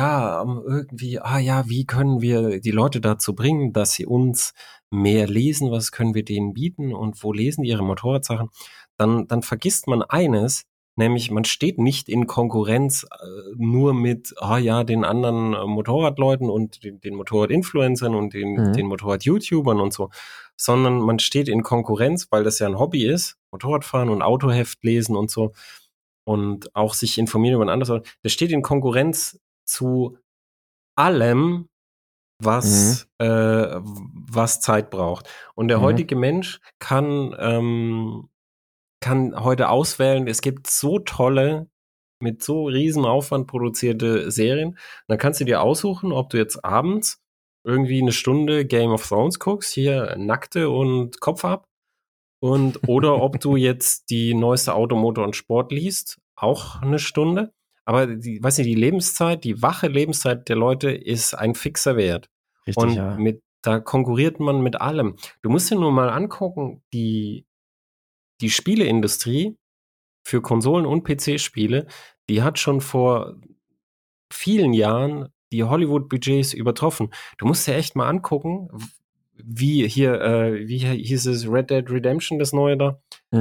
wie können wir die Leute dazu bringen, dass sie uns mehr lesen, was können wir denen bieten und wo lesen die ihre Motorradsachen, dann vergisst man eines, nämlich man steht nicht in Konkurrenz nur mit, den anderen Motorradleuten und den Motorrad-Influencern und den Motorrad-YouTubern und so, sondern man steht in Konkurrenz, weil das ja ein Hobby ist, Motorradfahren und Autoheft lesen und so und auch sich informieren über ein anderes. Das steht in Konkurrenz zu allem, was Zeit braucht. Und der heutige Mensch kann heute auswählen, es gibt so tolle, mit so riesen Aufwand produzierte Serien. Dann kannst du dir aussuchen, ob du jetzt abends irgendwie eine Stunde Game of Thrones guckst, hier Nackte und Kopf ab, oder ob du jetzt die neueste Automotor und Sport liest, auch eine Stunde. Aber die Lebenszeit, die wache Lebenszeit der Leute ist ein fixer Wert. Richtig, Und ja. da konkurriert man mit allem. Du musst dir nur mal angucken, die Spieleindustrie für Konsolen und PC-Spiele, die hat schon vor vielen Jahren die Hollywood-Budgets übertroffen. Du musst dir echt mal angucken, wie hieß es, Red Dead Redemption, das neue da?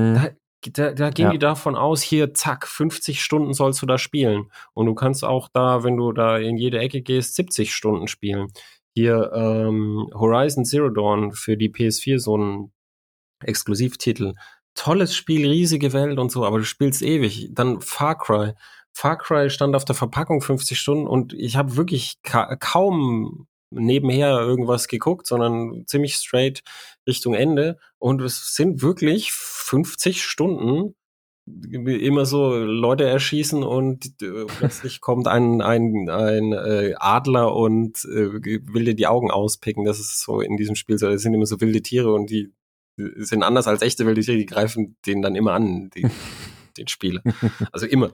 Da gehen die davon aus, hier, zack, 50 Stunden sollst du da spielen. Und du kannst auch da, wenn du da in jede Ecke gehst, 70 Stunden spielen. Hier Horizon Zero Dawn für die PS4, so ein Exklusivtitel. Tolles Spiel, riesige Welt und so, aber du spielst ewig. Dann Far Cry. Far Cry stand auf der Verpackung 50 Stunden und ich habe wirklich kaum nebenher irgendwas geguckt, sondern ziemlich straight Richtung Ende. Und es sind wirklich 50 Stunden immer so Leute erschießen und plötzlich kommt ein Adler und will dir die Augen auspicken. Das ist so in diesem Spiel so. Das sind immer so wilde Tiere und die sind anders als echte wilde Tiere, die greifen den dann immer an, den Spieler. Also immer.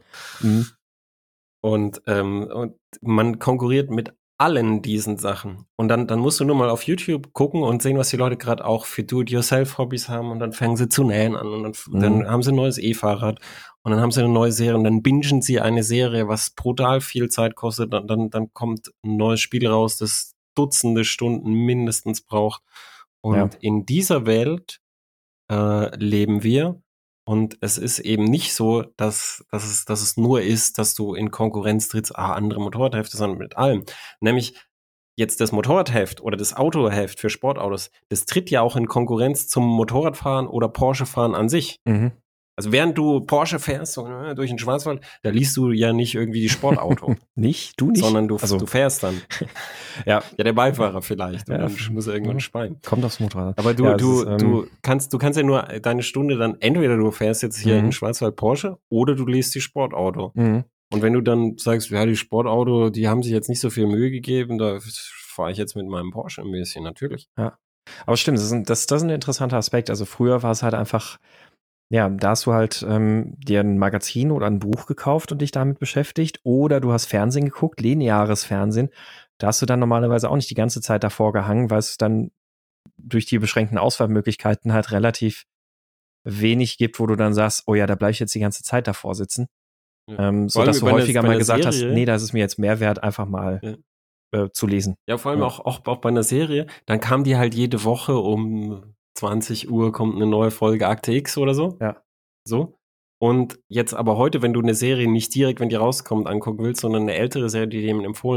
Und man konkurriert mit allen diesen Sachen. Und dann musst du nur mal auf YouTube gucken und sehen, was die Leute gerade auch für Do-it-yourself-Hobbys haben. Und dann fangen sie zu nähen an. Und dann haben sie ein neues E-Fahrrad. Und dann haben sie eine neue Serie. Und dann bingen sie eine Serie, was brutal viel Zeit kostet. Und dann kommt ein neues Spiel raus, das Dutzende Stunden mindestens braucht. Und in dieser Welt leben wir. Und es ist eben nicht so, dass es nur ist, dass du in Konkurrenz trittst, andere Motorradhefte, sondern mit allem. Nämlich jetzt das Motorradheft oder das Autoheft für Sportautos, das tritt ja auch in Konkurrenz zum Motorradfahren oder Porsche-Fahren an sich. Also während du Porsche fährst so, durch den Schwarzwald, da liest du ja nicht irgendwie die Sportauto. Nicht? Du nicht? Sondern du fährst dann. Ja, der Beifahrer vielleicht. Und dann muss er irgendwann speien. Kommt aufs Motorrad. Aber du kannst ja nur deine Stunde dann, entweder du fährst jetzt hier in Schwarzwald Porsche oder du liest die Sportauto. Und wenn du dann sagst, ja, die Sportauto, die haben sich jetzt nicht so viel Mühe gegeben, da fahre ich jetzt mit meinem Porsche ein bisschen, natürlich. Ja. Aber stimmt, das ist ein interessanter Aspekt. Also früher war es halt einfach, ja, da hast du halt dir ein Magazin oder ein Buch gekauft und dich damit beschäftigt, oder du hast Fernsehen geguckt, lineares Fernsehen. Da hast du dann normalerweise auch nicht die ganze Zeit davor gehangen, weil es dann durch die beschränkten Auswahlmöglichkeiten halt relativ wenig gibt, wo du dann sagst, oh ja, da bleibe ich jetzt die ganze Zeit davor sitzen. So dass du häufiger mal gesagt hast, nee, das ist mir jetzt mehr wert, einfach mal zu lesen. Ja, vor allem auch bei einer Serie, dann kam die halt jede Woche um 20 Uhr kommt eine neue Folge Akte X oder so. Ja. So. Und jetzt aber heute, wenn du eine Serie nicht direkt, wenn die rauskommt, angucken willst, sondern eine ältere Serie, die jemand empfohlen hat,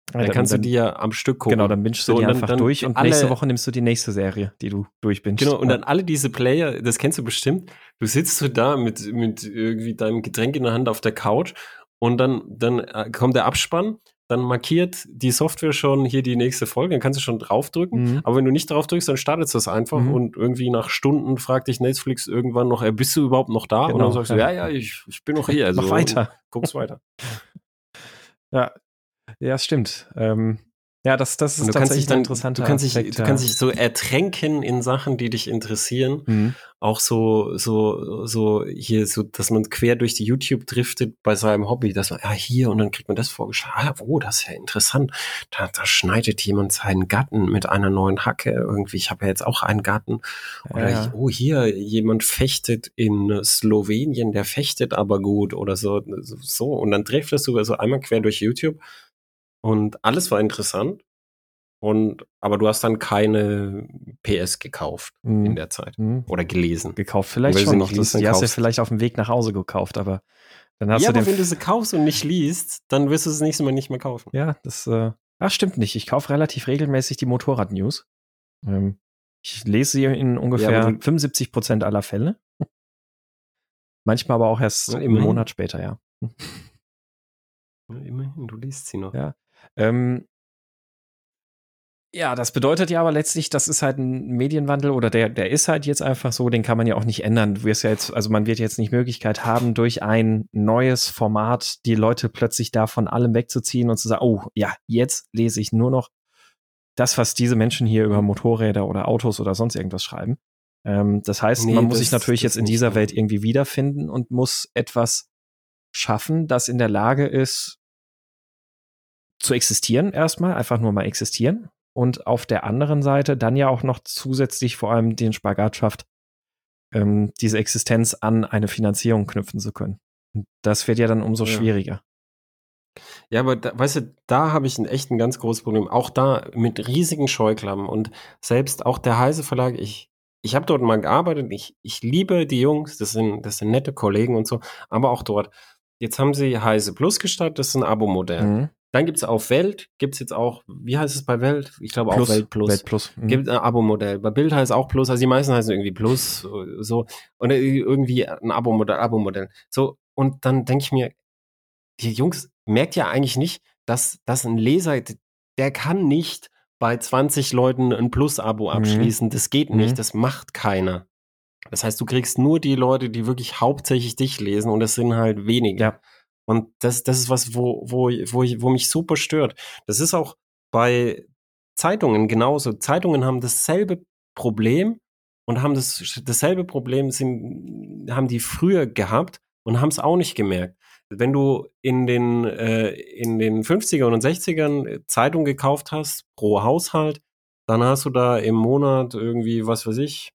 Dann kannst du die ja am Stück gucken. Genau, dann bingst du die einfach durch und nächste Woche nimmst du die nächste Serie, die du durchbingst. Genau, und dann alle diese Player, das kennst du bestimmt, du sitzt so da mit irgendwie deinem Getränk in der Hand auf der Couch und dann kommt der Abspann, dann markiert die Software schon hier die nächste Folge, dann kannst du schon draufdrücken, aber wenn du nicht drauf drückst, dann startet es das einfach und irgendwie nach Stunden fragt dich Netflix irgendwann noch, bist du überhaupt noch da? Genau, und dann sagst du, ja, ich bin noch hier. Also, mach weiter. Guck's weiter. Ja, stimmt. Ja, das ist tatsächlich ein interessanter Aspekt. Du kannst dich so ertränken in Sachen, die dich interessieren. Auch so hier, so, dass man quer durch die YouTube driftet bei seinem Hobby, dass man, hier, und dann kriegt man das vorgeschlagen. Das ist ja interessant. Da schneidet jemand seinen Garten mit einer neuen Hacke irgendwie. Ich habe ja jetzt auch einen Garten. Oder hier, jemand fechtet in Slowenien, der fechtet aber gut oder so. Und dann driftest du so einmal quer durch YouTube. Und alles war interessant. Aber du hast dann keine PS gekauft in der Zeit. Oder gelesen. Gekauft vielleicht schon noch. Die hast du ja vielleicht auf dem Weg nach Hause gekauft, aber dann hast du aber wenn du sie kaufst und nicht liest, dann wirst du es das nächste Mal nicht mehr kaufen. Ja, das stimmt nicht. Ich kaufe relativ regelmäßig die Motorrad-News. Ich lese sie in ungefähr 75% aller Fälle. Manchmal aber auch erst einen Monat später, ja. Immerhin, du liest sie noch. Ja. Ja, das bedeutet ja aber letztlich, das ist halt ein Medienwandel oder der ist halt jetzt einfach so, den kann man ja auch nicht ändern. Du wirst ja jetzt, also man wird jetzt nicht Möglichkeit haben, durch ein neues Format die Leute plötzlich da von allem wegzuziehen und zu sagen, oh ja, jetzt lese ich nur noch das, was diese Menschen hier über Motorräder oder Autos oder sonst irgendwas schreiben. Das heißt, man muss sich natürlich jetzt in dieser Welt irgendwie wiederfinden und muss etwas schaffen, das in der Lage ist, zu existieren erstmal, einfach nur mal existieren. Und auf der anderen Seite dann ja auch noch zusätzlich vor allem den Spagat schafft, diese Existenz an eine Finanzierung knüpfen zu können. Und das wird ja dann umso schwieriger. Ja, aber weißt du, da habe ich echt ein ganz großes Problem. Auch da mit riesigen Scheuklappen und selbst auch der Heise Verlag, ich habe dort mal gearbeitet, ich liebe die Jungs, das sind nette Kollegen und so, aber auch dort. Jetzt haben sie Heise Plus gestartet, das ist ein Abo-Modell. Dann gibt's auf Welt, gibt's jetzt auch, wie heißt es bei Welt? Ich glaube auch Welt Plus. Welt Plus. Gibt ein Abo-Modell. Bei Bild heißt auch Plus, also die meisten heißen irgendwie Plus, so. Oder irgendwie ein Abo-Modell. So, und dann denke ich mir, die Jungs, merkt ja eigentlich nicht, dass ein Leser, der kann nicht bei 20 Leuten ein Plus-Abo abschließen. Das geht nicht, das macht keiner. Das heißt, du kriegst nur die Leute, die wirklich hauptsächlich dich lesen, und das sind halt wenige. Ja. Und das ist was, wo mich super stört. Das ist auch bei Zeitungen genauso. Zeitungen haben dasselbe Problem und haben dasselbe Problem haben die früher gehabt und haben es auch nicht gemerkt. Wenn du in den 50ern und 60ern Zeitung gekauft hast pro Haushalt, dann hast du da im Monat irgendwie, was weiß ich,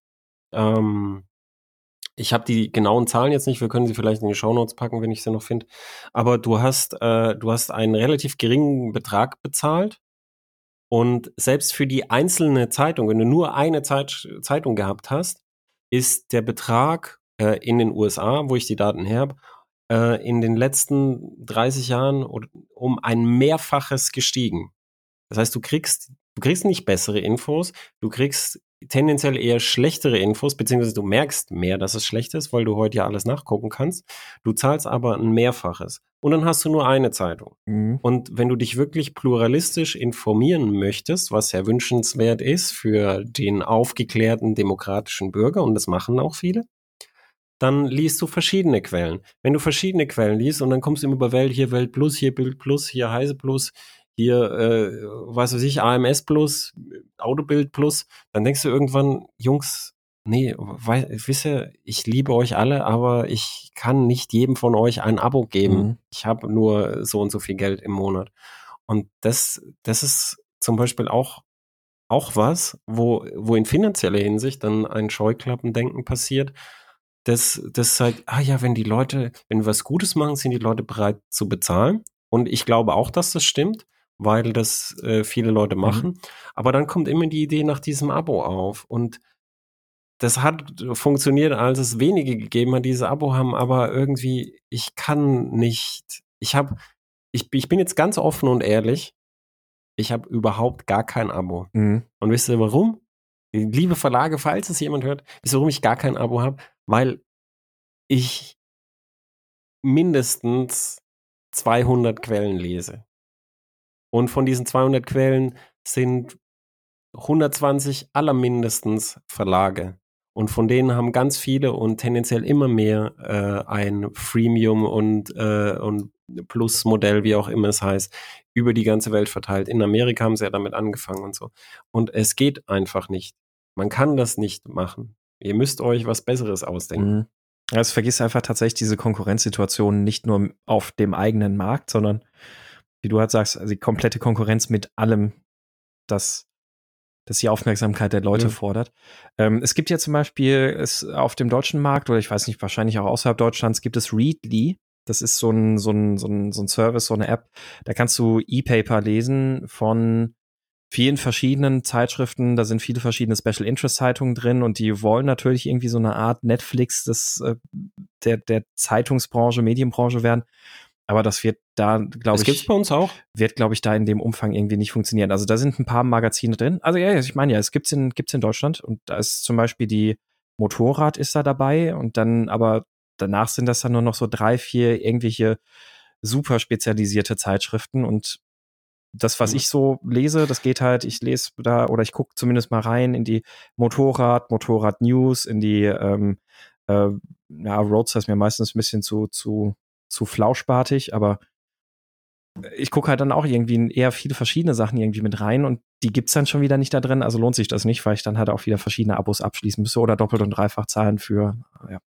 ich habe die genauen Zahlen jetzt nicht, wir können sie vielleicht in die Shownotes packen, wenn ich sie noch finde. Aber du hast einen relativ geringen Betrag bezahlt, und selbst für die einzelne Zeitung, wenn du nur eine Zeitung gehabt hast, ist der Betrag in den USA, wo ich die Daten her habe, in den letzten 30 Jahren um ein Mehrfaches gestiegen. Das heißt, du kriegst nicht bessere Infos, du kriegst tendenziell eher schlechtere Infos, beziehungsweise du merkst mehr, dass es schlecht ist, weil du heute ja alles nachgucken kannst. Du zahlst aber ein Mehrfaches. Und dann hast du nur eine Zeitung. Und wenn du dich wirklich pluralistisch informieren möchtest, was ja wünschenswert ist für den aufgeklärten demokratischen Bürger, und das machen auch viele, dann liest du verschiedene Quellen. Wenn du verschiedene Quellen liest und dann kommst du immer über Welt, hier Welt Plus, hier Bild Plus, hier Heise Plus, hier, was weiß ich, AMS Plus, Autobild Plus, dann denkst du irgendwann, Jungs, nee, wisst ihr, ich liebe euch alle, aber ich kann nicht jedem von euch ein Abo geben. Ich habe nur so und so viel Geld im Monat. Und das ist zum Beispiel auch was, wo in finanzieller Hinsicht dann ein Scheuklappendenken passiert. Das sagt, wenn wir was Gutes machen, sind die Leute bereit zu bezahlen. Und ich glaube auch, dass das stimmt, weil das viele Leute machen. Aber dann kommt immer die Idee nach diesem Abo auf. Und das hat funktioniert, als es wenige gegeben hat, die dieses Abo haben. Aber irgendwie, ich kann nicht. Ich bin jetzt ganz offen und ehrlich. ich habe überhaupt gar kein Abo. Mhm. Und wisst ihr warum? Liebe Verlage, falls es jemand hört, wisst ihr, warum ich gar kein Abo habe? Weil ich mindestens 200 Quellen lese. Und von diesen 200 Quellen sind 120 allermindestens Verlage. Und von denen haben ganz viele und tendenziell immer mehr ein Freemium und Plus-Modell, wie auch immer es heißt, über die ganze Welt verteilt. In Amerika haben sie ja damit angefangen und so. Und es geht einfach nicht. Man kann das nicht machen. Ihr müsst euch was Besseres ausdenken. Mhm. Ja, es vergisst einfach tatsächlich diese Konkurrenzsituation nicht nur auf dem eigenen Markt, sondern, wie du halt sagst, also die komplette Konkurrenz mit allem, das die Aufmerksamkeit der Leute fordert. Es gibt ja zum Beispiel auf dem deutschen Markt, oder ich weiß nicht, wahrscheinlich auch außerhalb Deutschlands, gibt es Readly. Das ist so ein Service, so eine App. Da kannst du E-Paper lesen von vielen verschiedenen Zeitschriften. Da sind viele verschiedene Special Interest Zeitungen drin und die wollen natürlich irgendwie so eine Art Netflix der Zeitungsbranche, Medienbranche werden. Aber das wird da, glaube ich, gibt's bei uns auch. Wird, glaube ich, da in dem Umfang irgendwie nicht funktionieren. Also da sind ein paar Magazine drin. Also ja, ich meine ja, es gibt's in Deutschland und da ist zum Beispiel die Motorrad ist da dabei und dann, aber danach sind das dann nur noch so 3, 4 irgendwelche super spezialisierte Zeitschriften und das, was ich so lese, das geht halt, ich lese da oder ich gucke zumindest mal rein in die Motorrad News, in die Roadster ist mir meistens ein bisschen zu flauschbartig, aber ich gucke halt dann auch irgendwie in eher viele verschiedene Sachen irgendwie mit rein und die gibt's dann schon wieder nicht da drin, also lohnt sich das nicht, weil ich dann halt auch wieder verschiedene Abos abschließen müsste oder doppelt und dreifach zahlen für, ja.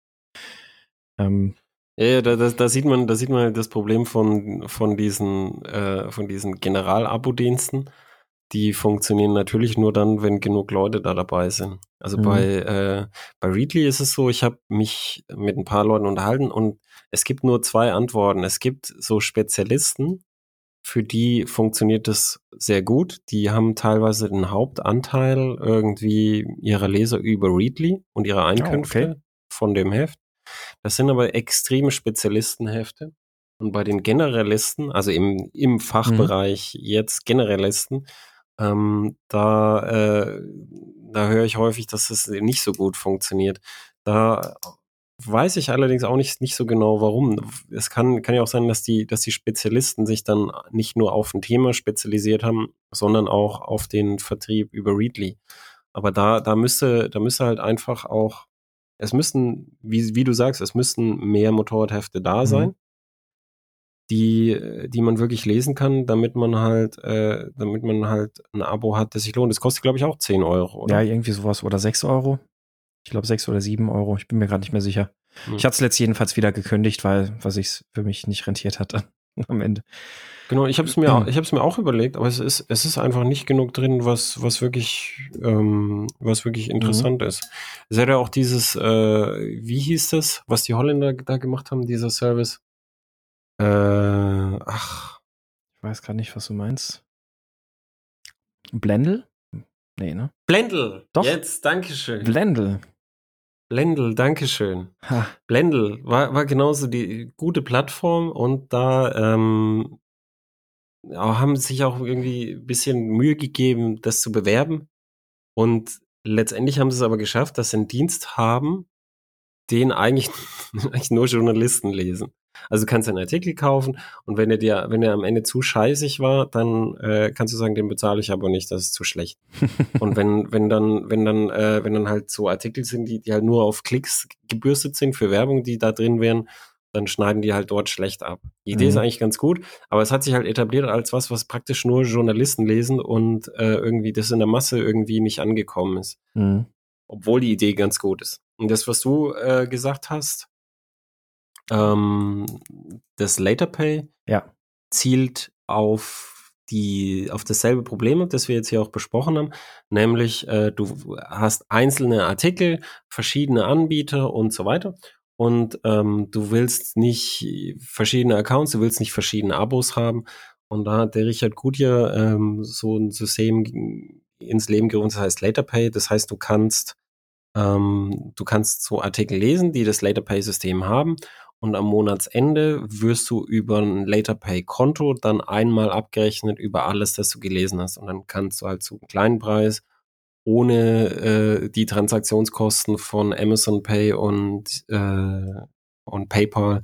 Ja, da sieht man das Problem von diesen General-Abo-Diensten. Die funktionieren natürlich nur dann, wenn genug Leute da dabei sind. Also bei Readly ist es so, ich habe mich mit ein paar Leuten unterhalten und es gibt nur 2 Antworten. Es gibt so Spezialisten, für die funktioniert das sehr gut. Die haben teilweise den Hauptanteil irgendwie ihrer Leser über Readly und ihre Einkünfte von dem Heft. Das sind aber extreme Spezialistenhefte. Und bei den Generalisten, also im Fachbereich jetzt Generalisten, da höre ich häufig, dass es nicht so gut funktioniert. Da weiß ich allerdings auch nicht so genau, warum. Es kann ja auch sein, dass die Spezialisten sich dann nicht nur auf ein Thema spezialisiert haben, sondern auch auf den Vertrieb über Readly. Aber da müsste halt einfach auch, es müssten, wie du sagst, es müssten mehr Motorradhefte da sein, die man wirklich lesen kann, damit man halt ein Abo hat, das sich lohnt. Das kostet, glaube ich, auch 10 Euro, oder? Ja, irgendwie sowas. Oder 6 Euro. Ich glaube 6 oder 7 Euro. Ich bin mir gerade nicht mehr sicher. Ich hatte es letztens jedenfalls wieder gekündigt, weil was ich für mich nicht rentiert hatte am Ende. Genau, ich habe es mir auch überlegt, aber es ist einfach nicht genug drin, was wirklich interessant ist. Es hat ja auch dieses, wie hieß das, was die Holländer da gemacht haben, dieser Service? Ich weiß gar nicht, was du meinst. Blendl? Nee, ne? Blendl! Doch. Jetzt, dankeschön. Blendl, dankeschön. Ha. Blendl war genauso die gute Plattform und da haben sich auch irgendwie ein bisschen Mühe gegeben, das zu bewerben. Und letztendlich haben sie es aber geschafft, dass sie einen Dienst haben, den eigentlich nur Journalisten lesen. Also du kannst einen Artikel kaufen und wenn er am Ende zu scheißig war, dann kannst du sagen, den bezahle ich aber nicht, das ist zu schlecht. Und wenn dann halt so Artikel sind, die halt nur auf Klicks gebürstet sind für Werbung, die da drin wären, dann schneiden die halt dort schlecht ab. Die Idee ist eigentlich ganz gut, aber es hat sich halt etabliert als was praktisch nur Journalisten lesen und irgendwie das in der Masse irgendwie nicht angekommen ist. Obwohl die Idee ganz gut ist. Und das, was du gesagt hast, das Later Pay zielt auf dasselbe Problem, das wir jetzt hier auch besprochen haben, nämlich du hast einzelne Artikel, verschiedene Anbieter und so weiter und du willst nicht verschiedene Accounts, du willst nicht verschiedene Abos haben und da hat der Richard Gutjahr so ein System ins Leben gerufen, das heißt Later Pay, das heißt, du kannst so Artikel lesen, die das Later Pay System haben und am Monatsende wirst du über ein Later-Pay-Konto dann einmal abgerechnet über alles, das du gelesen hast. Und dann kannst du halt zu einem kleinen Preis ohne die Transaktionskosten von Amazon Pay und PayPal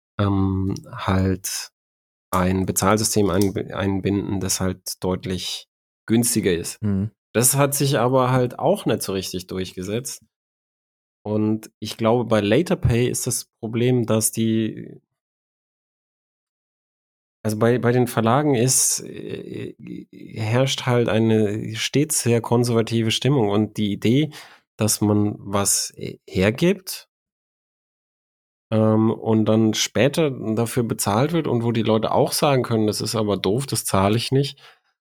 halt ein Bezahlsystem einbinden, das halt deutlich günstiger ist. Mhm. Das hat sich aber halt auch nicht so richtig durchgesetzt. Und ich glaube, bei LaterPay ist das Problem, dass also bei den Verlagen herrscht halt eine stets sehr konservative Stimmung und die Idee, dass man was hergibt und dann später dafür bezahlt wird und wo die Leute auch sagen können, das ist aber doof, das zahle ich nicht,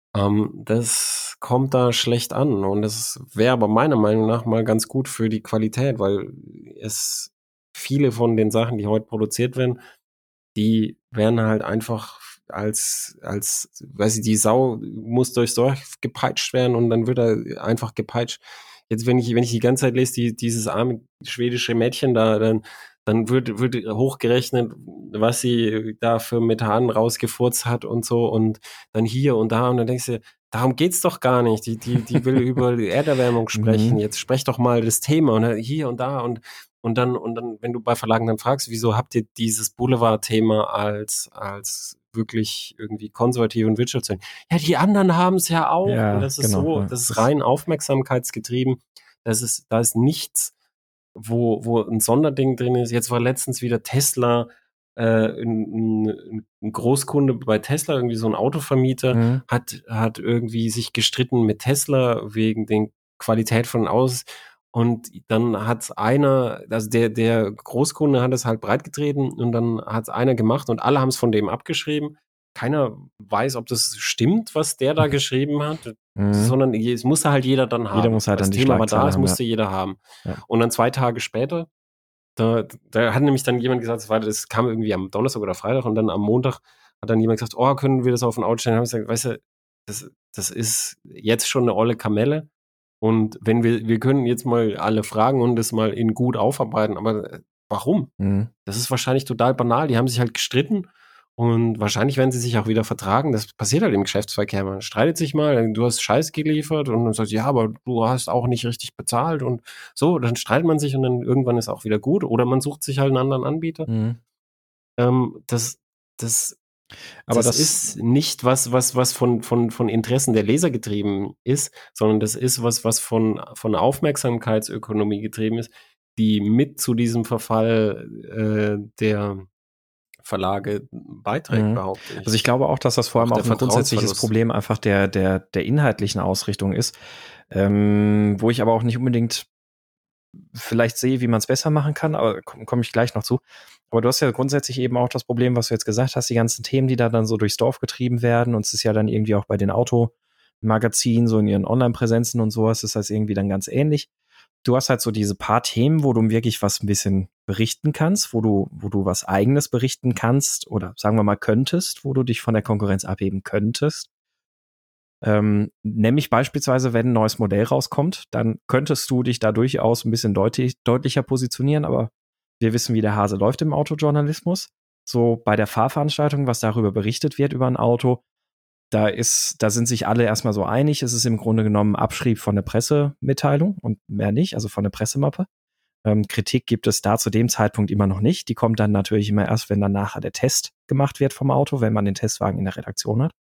das kommt da schlecht an und das wäre aber meiner Meinung nach mal ganz gut für die Qualität, weil es viele von den Sachen, die heute produziert werden, die werden halt einfach weiß ich, die Sau muss durchs Dorf gepeitscht werden und dann wird er einfach gepeitscht. Jetzt, wenn ich die ganze Zeit lese, dieses arme schwedische Mädchen da, dann wird hochgerechnet, was sie da für Methan rausgefurzt hat und so und dann hier und da und dann denkst du, darum geht's doch gar nicht. Die will über Erderwärmung sprechen. Jetzt sprech doch mal das Thema und hier und da und dann, wenn du bei Verlagen dann fragst, wieso habt ihr dieses Boulevard-Thema als wirklich irgendwie konservativ und wirtschaftsfähig? Ja, die anderen haben es ja auch. Ja, und das ist genau. das ist rein aufmerksamkeitsgetrieben. Da ist nichts, wo ein Sonderding drin ist. Jetzt war letztens wieder Tesla, ein Großkunde bei Tesla, irgendwie so ein Autovermieter, hat irgendwie sich gestritten mit Tesla wegen den Qualität von Autos. Und dann hat's einer, also der Großkunde hat es halt breitgetreten und dann hat's einer gemacht und alle haben es von dem abgeschrieben. Keiner weiß, ob das stimmt, was der da geschrieben hat, sondern es musste halt jeder dann haben. Jeder muss halt das dann die Thema war da, Schlagzeile es haben, musste jeder haben. Ja. Und dann 2 Tage später, da hat nämlich dann jemand gesagt, das kam irgendwie am Donnerstag oder Freitag und dann am Montag hat dann jemand gesagt, oh, können wir das auf ein Auto stellen? Dann habe ich gesagt, weißt du, das ist jetzt schon eine olle Kamelle. Und wenn wir können jetzt mal alle fragen und das mal in gut aufarbeiten, aber warum? Das ist wahrscheinlich total banal. Die haben sich halt gestritten und wahrscheinlich werden sie sich auch wieder vertragen. Das passiert halt im Geschäftsverkehr. Man streitet sich mal, du hast Scheiß geliefert und dann sagt, ja, aber du hast auch nicht richtig bezahlt und so, dann streitet man sich und dann irgendwann ist auch wieder gut. Oder man sucht sich halt einen anderen Anbieter. Aber das ist nicht was von Interessen der Leser getrieben ist, sondern das ist was von Aufmerksamkeitsökonomie getrieben ist, die mit zu diesem Verfall der Verlage beiträgt, behaupte ich. Also ich glaube auch, dass das vor allem auch ein grundsätzliches Problem einfach der inhaltlichen Ausrichtung ist, wo ich aber auch nicht unbedingt vielleicht sehe, wie man es besser machen kann, aber komme ich gleich noch zu. Aber du hast ja grundsätzlich eben auch das Problem, was du jetzt gesagt hast, die ganzen Themen, die da dann so durchs Dorf getrieben werden und es ist ja dann irgendwie auch bei den Automagazinen, so in ihren Online-Präsenzen und sowas, ist das irgendwie dann ganz ähnlich. Du hast halt so diese paar Themen, wo du wirklich was ein bisschen berichten kannst, wo du was Eigenes berichten kannst oder sagen wir mal könntest, wo du dich von der Konkurrenz abheben könntest. Nämlich beispielsweise, wenn ein neues Modell rauskommt, dann könntest du dich da durchaus ein bisschen deutlicher positionieren, aber wir wissen, wie der Hase läuft im Autojournalismus. So bei der Fahrveranstaltung, was darüber berichtet wird über ein Auto, da sind sich alle erstmal so einig, es ist im Grunde genommen Abschrieb von der Pressemitteilung und mehr nicht, also von der Pressemappe. Kritik gibt es da zu dem Zeitpunkt immer noch nicht. Die kommt dann natürlich immer erst, wenn dann nachher der Test gemacht wird vom Auto, wenn man den Testwagen in der Redaktion hat.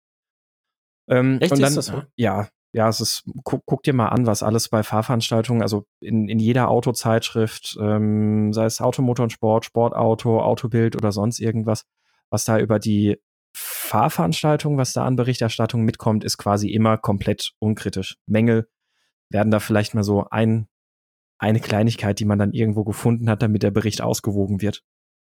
Echt, und dann, ist das so? Ja, es ist, guck dir mal an, was alles bei Fahrveranstaltungen, also in jeder Autozeitschrift, sei es Automotor und Sport, Sportauto, Autobild oder sonst irgendwas, was da über die Fahrveranstaltung, was da an Berichterstattung mitkommt, ist quasi immer komplett unkritisch. Mängel werden da vielleicht mal so eine Kleinigkeit, die man dann irgendwo gefunden hat, damit der Bericht ausgewogen wird.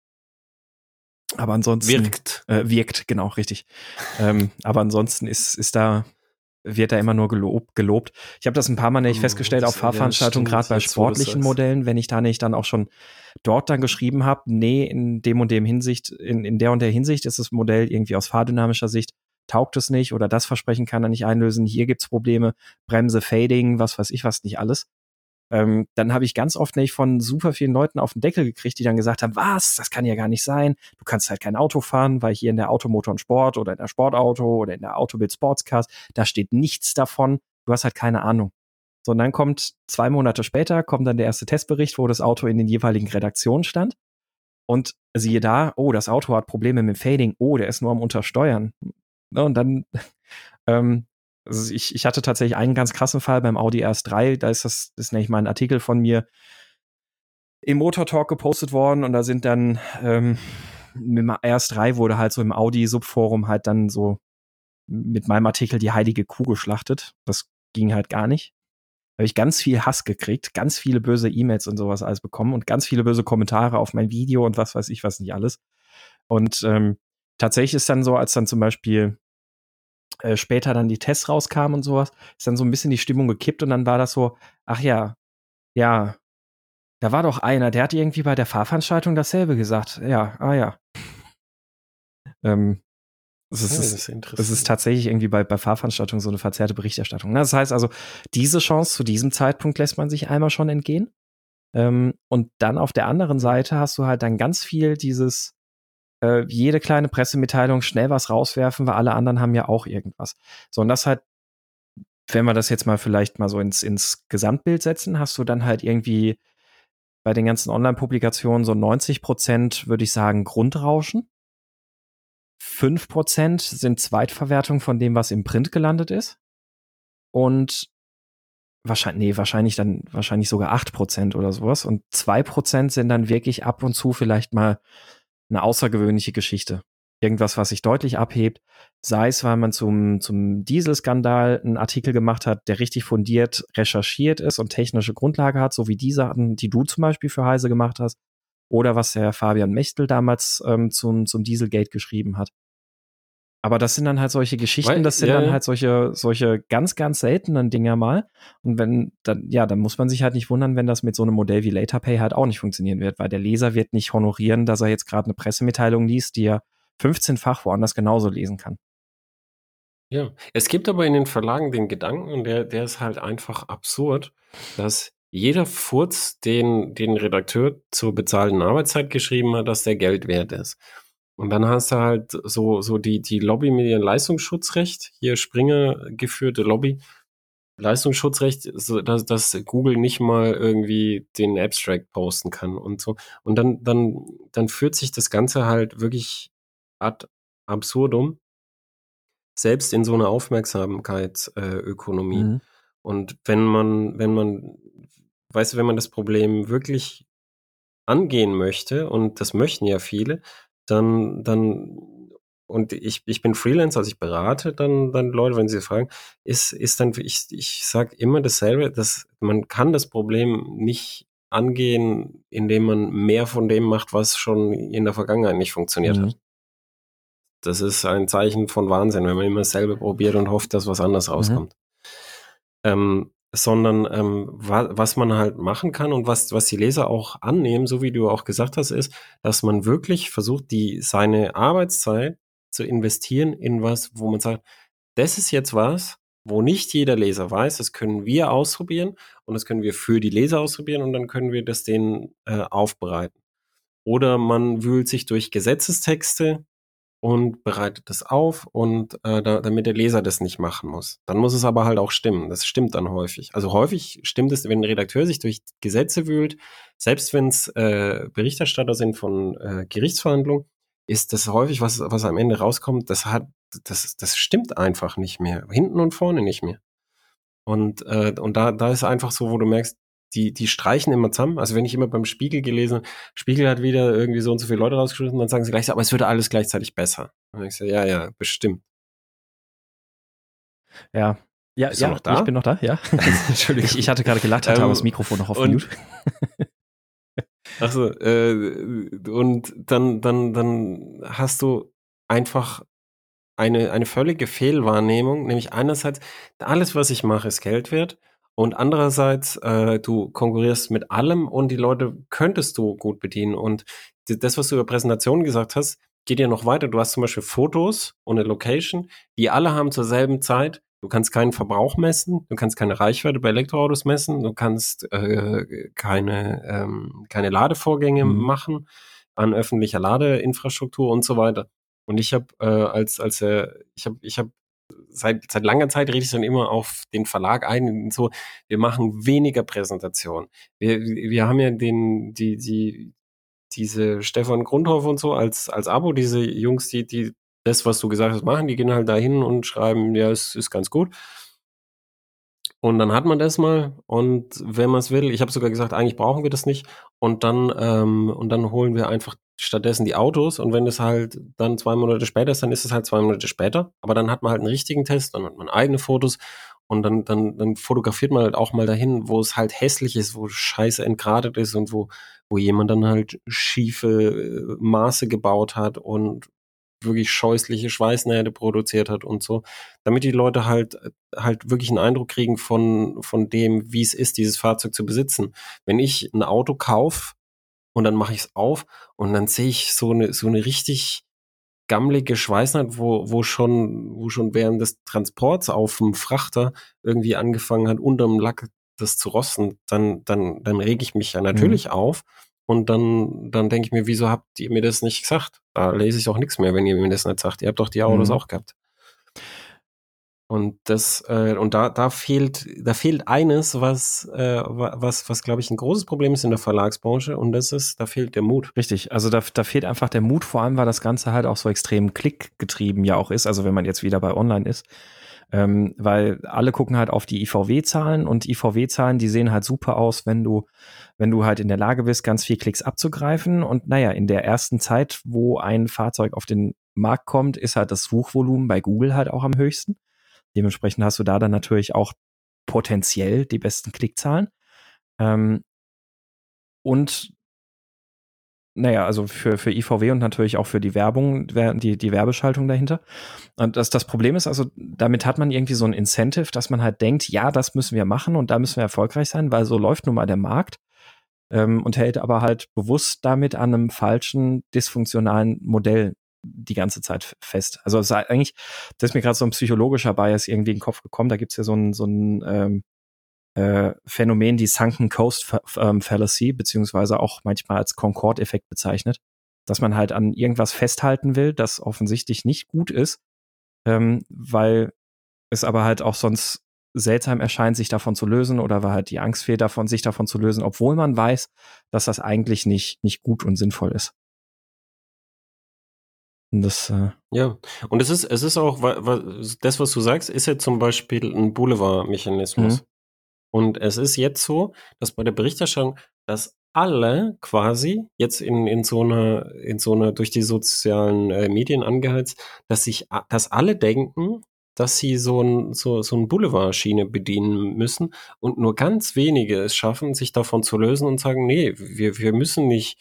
Aber ansonsten wirkt, genau, richtig. Aber ansonsten wird da immer nur gelobt. Ich habe das ein paar Mal nicht festgestellt auf Fahrveranstaltungen, gerade bei sportlichen Modellen, wenn ich da nicht dann auch schon dort dann geschrieben habe, nee, in dem und dem Hinsicht, in der und der Hinsicht ist das Modell irgendwie aus fahrdynamischer Sicht, taugt es nicht oder das Versprechen kann er nicht einlösen, hier gibt's Probleme, Bremse, Fading, was weiß ich was, nicht alles. Dann habe ich ganz oft nämlich von super vielen Leuten auf den Deckel gekriegt, die dann gesagt haben, was, das kann ja gar nicht sein. Du kannst halt kein Auto fahren, weil hier in der Automotor und Sport oder in der Sportauto oder in der Autobild Sportscast, da steht nichts davon. Du hast halt keine Ahnung. So, und dann kommt 2 Monate später, kommt dann der erste Testbericht, wo das Auto in den jeweiligen Redaktionen stand. Und siehe da, oh, das Auto hat Probleme mit dem Fading. Oh, der ist nur am Untersteuern. Und dann also ich hatte tatsächlich einen ganz krassen Fall beim Audi RS3, da ist nämlich mal ein Artikel von mir im Motor Talk gepostet worden und da sind dann mit dem RS3 wurde halt so im Audi-Subforum halt dann so mit meinem Artikel die heilige Kuh geschlachtet. Das ging halt gar nicht. Da habe ich ganz viel Hass gekriegt, ganz viele böse E-Mails und sowas alles bekommen und ganz viele böse Kommentare auf mein Video und was weiß ich, was nicht alles. Und tatsächlich ist dann so, als dann zum Beispiel später dann die Tests rauskamen und sowas, ist dann so ein bisschen die Stimmung gekippt und dann war das so, ach ja, ja, da war doch einer, der hat irgendwie bei der Fahrveranstaltung dasselbe gesagt. Ja, ja. Es ist tatsächlich irgendwie bei Fahrveranstaltungen so eine verzerrte Berichterstattung. Das heißt also, diese Chance zu diesem Zeitpunkt lässt man sich einmal schon entgehen. Und dann auf der anderen Seite hast du halt dann ganz viel dieses jede kleine Pressemitteilung schnell was rauswerfen, weil alle anderen haben ja auch irgendwas. So, und das halt, wenn wir das jetzt mal vielleicht mal so ins Gesamtbild setzen, hast du dann halt irgendwie bei den ganzen Online-Publikationen so 90%, würde ich sagen, Grundrauschen. 5% sind Zweitverwertung von dem, was im Print gelandet ist. Und wahrscheinlich sogar 8% oder sowas. Und 2% sind dann wirklich ab und zu vielleicht mal eine außergewöhnliche Geschichte. Irgendwas, was sich deutlich abhebt, sei es, weil man zum Dieselskandal einen Artikel gemacht hat, der richtig fundiert recherchiert ist und technische Grundlage hat, so wie die Sachen, die du zum Beispiel für Heise gemacht hast, oder was der Fabian Mechtel damals zum Dieselgate geschrieben hat. Aber das sind dann halt solche Geschichten, das sind dann halt solche ganz, ganz seltenen Dinger mal. Und dann muss man sich halt nicht wundern, wenn das mit so einem Modell wie LaterPay halt auch nicht funktionieren wird, weil der Leser wird nicht honorieren, dass er jetzt gerade eine Pressemitteilung liest, die er 15-fach woanders genauso lesen kann. Ja, es gibt aber in den Verlagen den Gedanken, und der ist halt einfach absurd, dass jeder Furz, den Redakteur zur bezahlten Arbeitszeit geschrieben hat, dass der Geld wert ist. Und dann hast du halt so die Lobby mit ihrem Leistungsschutzrecht, hier Springer geführte Lobby, Leistungsschutzrecht, so dass Google nicht mal irgendwie den Abstract posten kann und so. Und dann führt sich das Ganze halt wirklich ad absurdum, selbst in so einer Aufmerksamkeitsökonomie. Und wenn man, weißt du, wenn man das Problem wirklich angehen möchte, und das möchten ja viele, dann, und ich bin Freelancer, also ich berate dann Leute, wenn sie fragen, ist dann, ich sage immer dasselbe, dass man kann das Problem nicht angehen, indem man mehr von dem macht, was schon in der Vergangenheit nicht funktioniert hat. Das ist ein Zeichen von Wahnsinn, wenn man immer dasselbe probiert und hofft, dass was anderes rauskommt. Sondern was man halt machen kann und was die Leser auch annehmen, so wie du auch gesagt hast, ist, dass man wirklich versucht, seine Arbeitszeit zu investieren in was, wo man sagt, das ist jetzt was, wo nicht jeder Leser weiß, das können wir ausprobieren und das können wir für die Leser ausprobieren und dann können wir das denen aufbereiten. Oder man wühlt sich durch Gesetzestexte und bereitet das auf und damit der Leser das nicht machen muss. Dann muss es aber halt auch stimmen. Das stimmt dann häufig. Also häufig stimmt es, wenn ein Redakteur sich durch Gesetze wühlt, selbst wenn es Berichterstatter sind von Gerichtsverhandlungen, ist das häufig, was am Ende rauskommt, das stimmt einfach nicht mehr. Hinten und vorne nicht mehr. Und da ist einfach so, wo du merkst, die streichen immer zusammen. Also wenn ich immer beim Spiegel gelesen, Spiegel hat wieder irgendwie so und so viele Leute rausgeschmissen, dann sagen sie gleich, aber es würde alles gleichzeitig besser. Und ich so, ja, bestimmt. Ja. Bist du noch da? Ich bin noch da, ja. Entschuldigung. Ich hatte gerade gelacht, hatte aber das Mikrofon noch auf Mute. Achso, und dann hast du einfach eine völlige Fehlwahrnehmung, nämlich einerseits, alles, was ich mache, ist Geld wert. Und andererseits, du konkurrierst mit allem und die Leute könntest du gut bedienen. Und das, was du über Präsentationen gesagt hast, geht ja noch weiter. Du hast zum Beispiel Fotos und eine Location, die alle haben zur selben Zeit Du kannst keinen Verbrauch messen, du kannst keine Reichweite bei Elektroautos messen, du kannst keine Ladevorgänge machen an öffentlicher Ladeinfrastruktur und so weiter. Und ich habe ich habe seit langer Zeit rede ich dann immer auf den Verlag ein und so, wir machen weniger Präsentation. Wir haben ja diese Stefan Grundhoff und so als Abo, diese Jungs, die das, was du gesagt hast, machen, die gehen halt dahin und schreiben, ja, es ist ganz gut. Und dann hat man das mal und wenn man es will, ich habe sogar gesagt, eigentlich brauchen wir das nicht und dann holen wir einfach stattdessen die Autos und wenn es halt dann 2 Monate später ist, dann ist es halt 2 Monate später, aber dann hat man halt einen richtigen Test, dann hat man eigene Fotos und dann fotografiert man halt auch mal dahin, wo es halt hässlich ist, wo scheiße entgradet ist und wo jemand dann halt schiefe Maße gebaut hat und wirklich scheußliche Schweißnähte produziert hat und so, damit die Leute halt wirklich einen Eindruck kriegen von dem, wie es ist, dieses Fahrzeug zu besitzen. Wenn ich ein Auto kaufe und dann mache ich es auf und dann sehe ich so eine richtig gammelige Schweißnaht, wo schon während des Transports auf dem Frachter irgendwie angefangen hat, unterm Lack das zu rosten, dann rege ich mich ja natürlich auf. Und dann denke ich mir, wieso habt ihr mir das nicht gesagt? Da lese ich auch nichts mehr, wenn ihr mir das nicht sagt. Ihr habt doch die Autos auch gehabt. Und da fehlt eines, was glaube ich ein großes Problem ist in der Verlagsbranche, und da fehlt der Mut. Richtig, also da fehlt einfach der Mut, vor allem, weil das Ganze halt auch so extrem klickgetrieben ja auch ist, also wenn man jetzt wieder bei online ist, weil alle gucken halt auf die IVW-Zahlen und IVW-Zahlen, die sehen halt super aus, wenn du halt in der Lage bist, ganz viel Klicks abzugreifen und naja, in der ersten Zeit, wo ein Fahrzeug auf den Markt kommt, ist halt das Suchvolumen bei Google halt auch am höchsten. Dementsprechend hast du da dann natürlich auch potenziell die besten Klickzahlen. Und naja, also für IVW und natürlich auch für die Werbung, die Werbeschaltung dahinter. Und das Problem ist also, damit hat man irgendwie so ein Incentive, dass man halt denkt, ja, das müssen wir machen und da müssen wir erfolgreich sein, weil so läuft nun mal der Markt, und hält aber halt bewusst damit an einem falschen, dysfunktionalen Modell die ganze Zeit fest. Also es ist eigentlich, das ist mir gerade so ein psychologischer Bias irgendwie in den Kopf gekommen. Da gibt's ja so ein Phänomen, die Sunken Coast Fallacy, beziehungsweise auch manchmal als Concorde-Effekt bezeichnet, dass man halt an irgendwas festhalten will, das offensichtlich nicht gut ist, weil es aber halt auch sonst seltsam erscheint, sich davon zu lösen oder weil halt die Angst fehlt, sich davon zu lösen, obwohl man weiß, dass das eigentlich nicht gut und sinnvoll ist. Und das, ja, und es ist auch, das, was du sagst, ist ja zum Beispiel ein Boulevardmechanismus. Und es ist jetzt so, dass bei der Berichterstattung, dass alle quasi jetzt in so einer durch die sozialen Medien angeheizt, dass alle denken, dass sie so ein Boulevardschiene bedienen müssen und nur ganz wenige es schaffen, sich davon zu lösen und sagen, nee, wir müssen nicht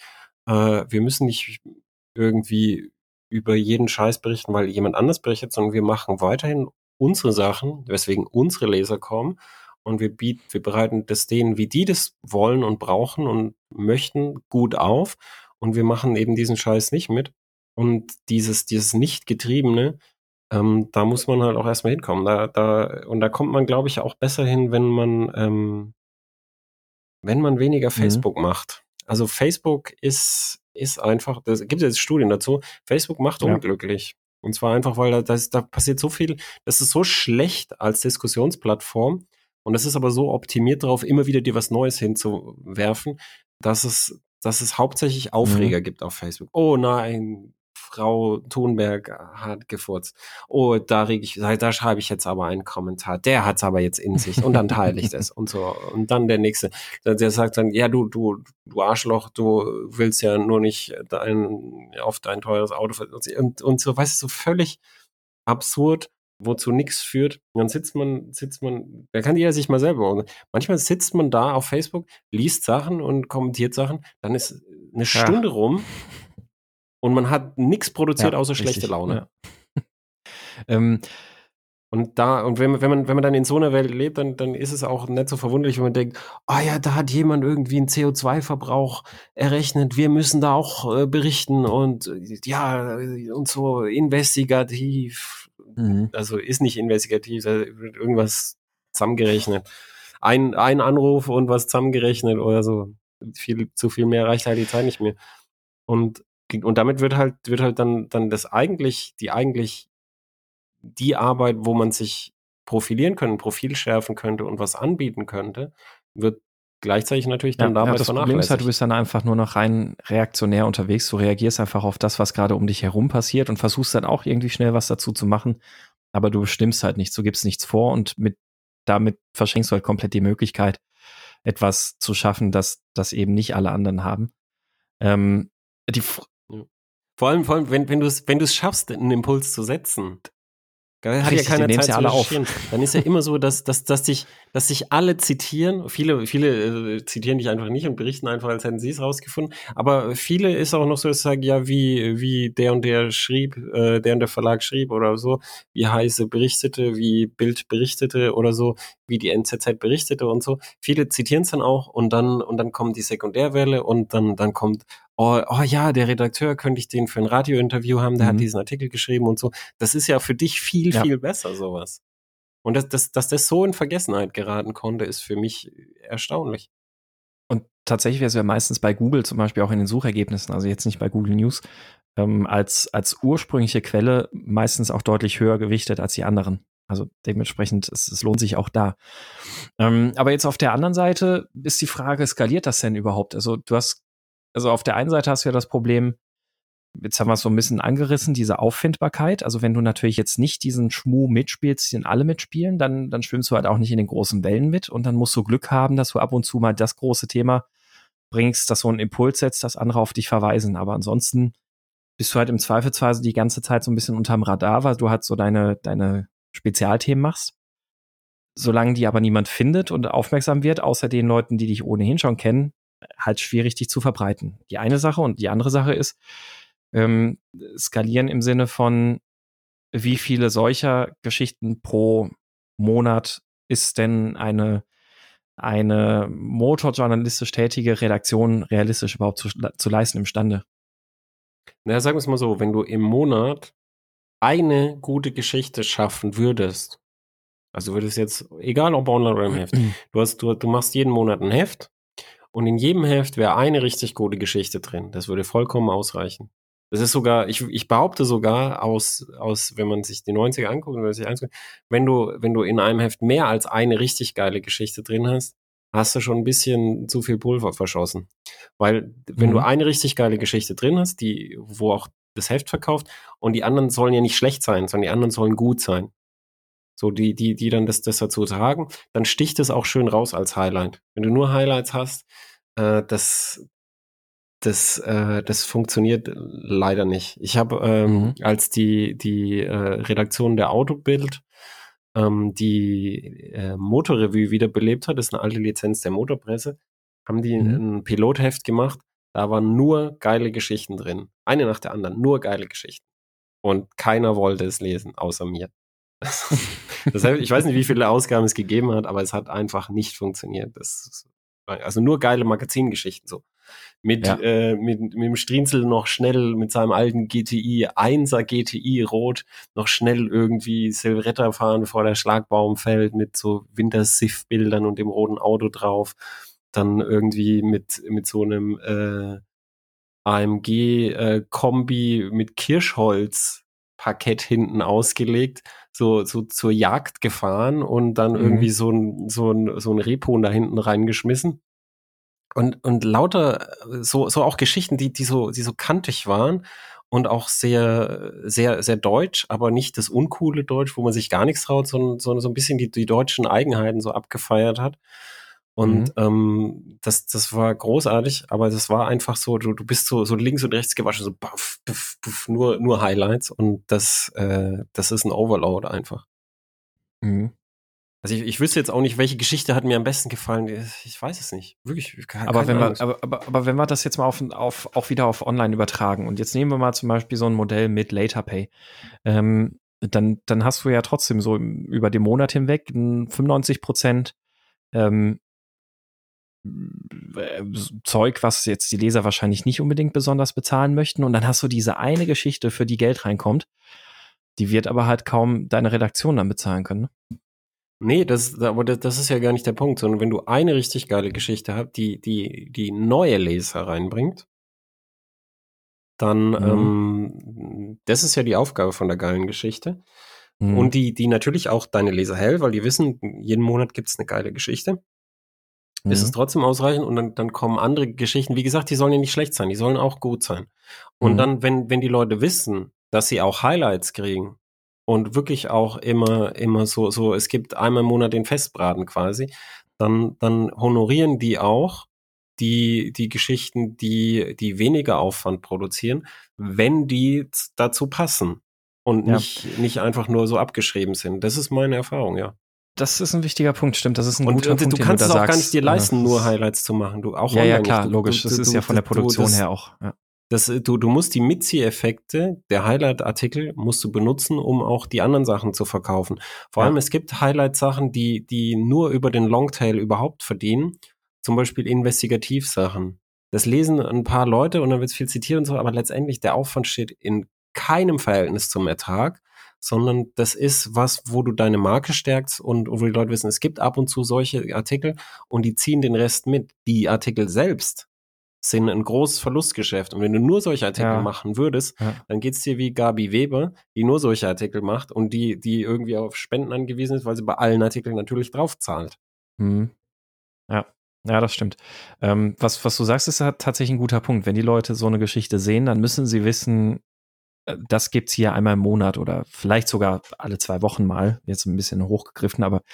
irgendwie über jeden Scheiß berichten, weil jemand anders berichtet, sondern wir machen weiterhin unsere Sachen, weswegen unsere Leser kommen. Und wir bereiten das denen, wie die das wollen und brauchen und möchten, gut auf. Und wir machen eben diesen Scheiß nicht mit. Und dieses Nicht-Getriebene, da muss man halt auch erstmal hinkommen. Und da kommt man, glaube ich, auch besser hin, wenn man weniger Facebook macht. Also Facebook ist einfach, da gibt es jetzt Studien dazu, Facebook macht unglücklich. Und zwar einfach, weil da passiert so viel, das ist so schlecht als Diskussionsplattform. Und das ist aber so optimiert darauf, immer wieder dir was Neues hinzuwerfen, dass es hauptsächlich Aufreger gibt auf Facebook. Oh nein, Frau Thunberg hat gefurzt. Oh, da schreibe ich jetzt aber einen Kommentar. Der hat's aber jetzt in sich. Und dann teile ich das und so. Und dann der nächste. Der sagt dann, ja, du Arschloch, du willst ja nur nicht auf dein teures Auto und so, weißt du, so völlig absurd, wozu nichts führt. Und dann sitzt man, da kann jeder sich mal selber. Manchmal sitzt man da auf Facebook, liest Sachen und kommentiert Sachen, dann ist eine Stunde rum und man hat nichts produziert außer schlechte Laune. Ja. Und wenn man dann in so einer Welt lebt, dann ist es auch nicht so verwunderlich, wenn man denkt, ja, da hat jemand irgendwie einen CO2-Verbrauch errechnet, wir müssen da auch berichten und ja, und so investigativ also ist nicht investigativ, da wird irgendwas zusammengerechnet. Ein Anruf und was zusammengerechnet oder so. Zu viel mehr reicht halt die Zeit nicht mehr. Und damit wird halt dann die Arbeit, wo man sich profilieren könnte, ein Profil schärfen könnte und was anbieten könnte, wird gleichzeitig natürlich dann dabei das Problem ist halt, du bist dann einfach nur noch rein reaktionär unterwegs. Du reagierst einfach auf das, was gerade um dich herum passiert und versuchst dann auch irgendwie schnell was dazu zu machen. Aber du bestimmst halt nichts, du gibst nichts vor und damit verschenkst du halt komplett die Möglichkeit, etwas zu schaffen, das eben nicht alle anderen haben. Vor allem, wenn du es schaffst, einen Impuls zu setzen, hat ja keiner Zeit zu recherchieren. Dann ist ja immer so, dass sich alle zitieren. Viele zitieren dich einfach nicht und berichten einfach, als hätten sie es rausgefunden. Aber viele ist auch noch so, dass sie sagen, ja, wie der und der schrieb, der und der Verlag schrieb oder so, wie Heise berichtete, wie Bild berichtete oder so, wie die NZZ berichtete und so. Viele zitieren es dann auch und dann kommt die Sekundärwelle und dann kommt oh ja, der Redakteur, könnte ich den für ein Radiointerview haben, der hat diesen Artikel geschrieben und so. Das ist ja für dich viel besser, sowas. Und dass das so in Vergessenheit geraten konnte, ist für mich erstaunlich. Und tatsächlich wäre es ja meistens bei Google zum Beispiel auch in den Suchergebnissen, also jetzt nicht bei Google News, als ursprüngliche Quelle meistens auch deutlich höher gewichtet als die anderen. Also dementsprechend, es lohnt sich auch da. Aber jetzt auf der anderen Seite ist die Frage, skaliert das denn überhaupt? Also auf der einen Seite hast du ja das Problem, jetzt haben wir es so ein bisschen angerissen, diese Auffindbarkeit. Also wenn du natürlich jetzt nicht diesen Schmuh mitspielst, den alle mitspielen, dann schwimmst du halt auch nicht in den großen Wellen mit und dann musst du Glück haben, dass du ab und zu mal das große Thema bringst, das so einen Impuls setzt, dass andere auf dich verweisen. Aber ansonsten bist du halt im Zweifelsfall die ganze Zeit so ein bisschen unterm Radar, weil du halt so deine Spezialthemen machst. Solange die aber niemand findet und aufmerksam wird, außer den Leuten, die dich ohnehin schon kennen, halt schwierig, dich zu verbreiten. Die eine Sache und die andere Sache ist, skalieren im Sinne von, wie viele solcher Geschichten pro Monat ist denn eine motorjournalistisch tätige Redaktion realistisch überhaupt zu leisten imstande? Naja, sagen wir es mal so, wenn du im Monat eine gute Geschichte schaffen würdest, also würdest jetzt, egal ob online oder im Heft, du machst jeden Monat ein Heft und in jedem Heft wäre eine richtig gute Geschichte drin. Das würde vollkommen ausreichen. Das ist sogar, ich behaupte sogar wenn man sich die 90er anguckt, wenn du in einem Heft mehr als eine richtig geile Geschichte drin hast du schon ein bisschen zu viel Pulver verschossen. Weil, wenn du eine richtig geile Geschichte drin hast, wo auch das Heft verkauft, und die anderen sollen ja nicht schlecht sein, sondern die anderen sollen gut sein. So, die dann das dazu tragen, dann sticht es auch schön raus als Highlight. Wenn du nur Highlights hast, das funktioniert leider nicht. Ich habe, als die Redaktion der Autobild die Motorrevue wiederbelebt hat, das ist eine alte Lizenz der Motorpresse, haben die ein Pilotheft gemacht, da waren nur geile Geschichten drin. Eine nach der anderen, nur geile Geschichten. Und keiner wollte es lesen, außer mir. Ich weiß nicht, wie viele Ausgaben es gegeben hat, aber es hat einfach nicht funktioniert. Also nur geile Magazingeschichten so. Mit dem Strienzel noch schnell mit seinem alten GTI, 1er GTI rot, noch schnell irgendwie Silvretta fahren, bevor der Schlagbaum fällt, mit so Wintersiff-Bildern und dem roten Auto drauf. Dann irgendwie mit so einem AMG-Kombi mit Kirschholz-Parkett hinten ausgelegt, so zur Jagd gefahren und dann irgendwie so ein Rebhuhn da hinten reingeschmissen. Und lauter so auch Geschichten, die so kantig waren und auch sehr, sehr, sehr deutsch, aber nicht das uncoole Deutsch, wo man sich gar nichts traut, sondern so ein bisschen die deutschen Eigenheiten so abgefeiert hat. Und das war großartig, aber das war einfach so, du bist so links und rechts gewaschen, so buff, buff, buff, nur Highlights, und das ist ein Overload einfach. Also ich wüsste jetzt auch nicht, welche Geschichte hat mir am besten gefallen. Ich weiß es nicht. Wirklich. Aber wenn wir das jetzt mal auch wieder auf online übertragen und jetzt nehmen wir mal zum Beispiel so ein Modell mit LaterPay, dann hast du ja trotzdem so über den Monat hinweg 95% Zeug, was jetzt die Leser wahrscheinlich nicht unbedingt besonders bezahlen möchten, und dann hast du diese eine Geschichte, für die Geld reinkommt. Die wird aber halt kaum deine Redaktion dann bezahlen können. Ne? Nee, aber das ist ja gar nicht der Punkt, sondern wenn du eine richtig geile Geschichte hast, die neue Leser reinbringt, dann, das ist ja die Aufgabe von der geilen Geschichte. Und die natürlich auch deine Leser hält, weil die wissen, jeden Monat gibt's eine geile Geschichte. Ist es trotzdem ausreichend und dann kommen andere Geschichten. Wie gesagt, die sollen ja nicht schlecht sein, die sollen auch gut sein. Und dann, wenn die Leute wissen, dass sie auch Highlights kriegen und wirklich auch immer so, es gibt einmal im Monat den Festbraten quasi, dann honorieren die auch die Geschichten, die weniger Aufwand produzieren, wenn die dazu passen und nicht einfach nur so abgeschrieben sind. Das ist meine Erfahrung, ja. Das ist ein wichtiger Punkt, stimmt. Das ist ein guter Punkt, du den kannst du es da auch gar sagst. nicht dir leisten, nur Highlights zu machen. Du auch ja, online ja, klar, nicht. logisch. Das ist ja von der Produktion her auch. Ja. Du musst die Mitzieheffekte der Highlight-Artikel musst du benutzen, um auch die anderen Sachen zu verkaufen. Vor allem, es gibt Highlight-Sachen, die nur über den Longtail überhaupt verdienen. Zum Beispiel Investigativsachen. Das lesen ein paar Leute und dann wird es viel zitiert und so, aber letztendlich der Aufwand steht in keinem Verhältnis zum Ertrag, sondern das ist was, wo du deine Marke stärkst und wo die Leute wissen, es gibt ab und zu solche Artikel und die ziehen den Rest mit. Die Artikel selbst sind ein großes Verlustgeschäft. Und wenn du nur solche Artikel machen würdest, dann geht's dir wie Gabi Weber, die nur solche Artikel macht und die irgendwie auf Spenden angewiesen ist, weil sie bei allen Artikeln natürlich drauf zahlt. Ja, das stimmt. Was du sagst, ist halt tatsächlich ein guter Punkt. Wenn die Leute so eine Geschichte sehen, dann müssen sie wissen, das gibt's hier einmal im Monat oder vielleicht sogar alle 2 Wochen mal. Jetzt ein bisschen hochgegriffen, aber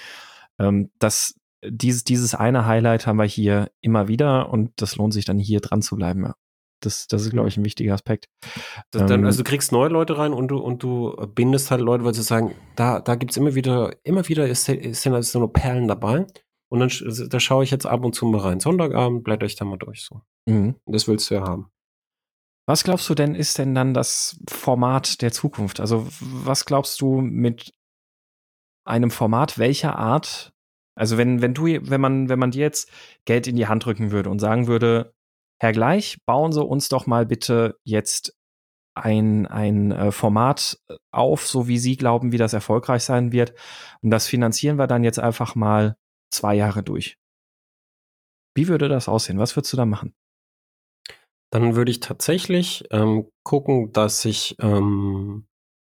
dieses eine Highlight haben wir hier immer wieder und das lohnt sich dann hier dran zu bleiben. Ja. Das ist, glaube ich, ein wichtiger Aspekt. Also du kriegst neue Leute rein und du bindest halt Leute, weil sie sagen, da gibt's immer wieder sind also so nur Perlen dabei. Und dann da schaue ich jetzt ab und zu mal rein. Sonntagabend blätter ich da mal durch so. Und das willst du ja haben. Was glaubst du denn, ist denn dann das Format der Zukunft? Also was glaubst du mit einem Format welcher Art? Also wenn man dir jetzt Geld in die Hand drücken würde und sagen würde, Herr Gleich, bauen Sie uns doch mal bitte jetzt ein Format auf, so wie Sie glauben, wie das erfolgreich sein wird. Und das finanzieren wir dann jetzt einfach mal 2 Jahre durch. Wie würde das aussehen? Was würdest du da machen? Dann würde ich tatsächlich gucken, dass ich mir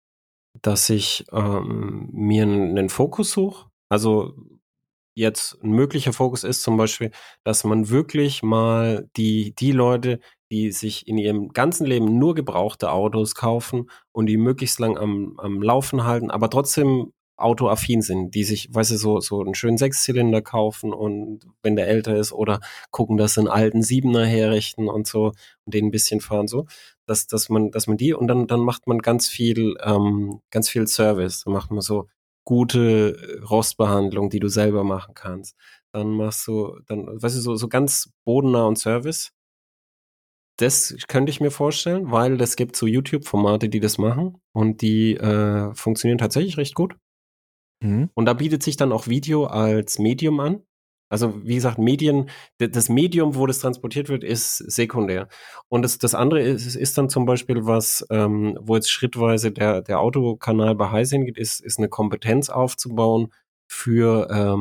einen Fokus suche. Also jetzt ein möglicher Fokus ist zum Beispiel, dass man wirklich mal die Leute, die sich in ihrem ganzen Leben nur gebrauchte Autos kaufen und die möglichst lang am Laufen halten, aber trotzdem autoaffin sind, die sich, weißt du, so einen schönen Sechszylinder kaufen und wenn der älter ist oder gucken, dass sie einen alten Siebener herrichten und so und den ein bisschen fahren so, dass man die und dann macht man ganz viel Service, dann macht man so gute Rostbehandlung, die du selber machen kannst. Dann weißt du, so ganz bodennah und Service. Das könnte ich mir vorstellen, weil es gibt so YouTube-Formate, die das machen und die funktionieren tatsächlich recht gut. Und da bietet sich dann auch Video als Medium an. Also wie gesagt, das Medium, wo das transportiert wird, ist sekundär. Und das andere ist dann zum Beispiel was, wo jetzt schrittweise der Autokanal bei Heise hingeht, ist eine Kompetenz aufzubauen für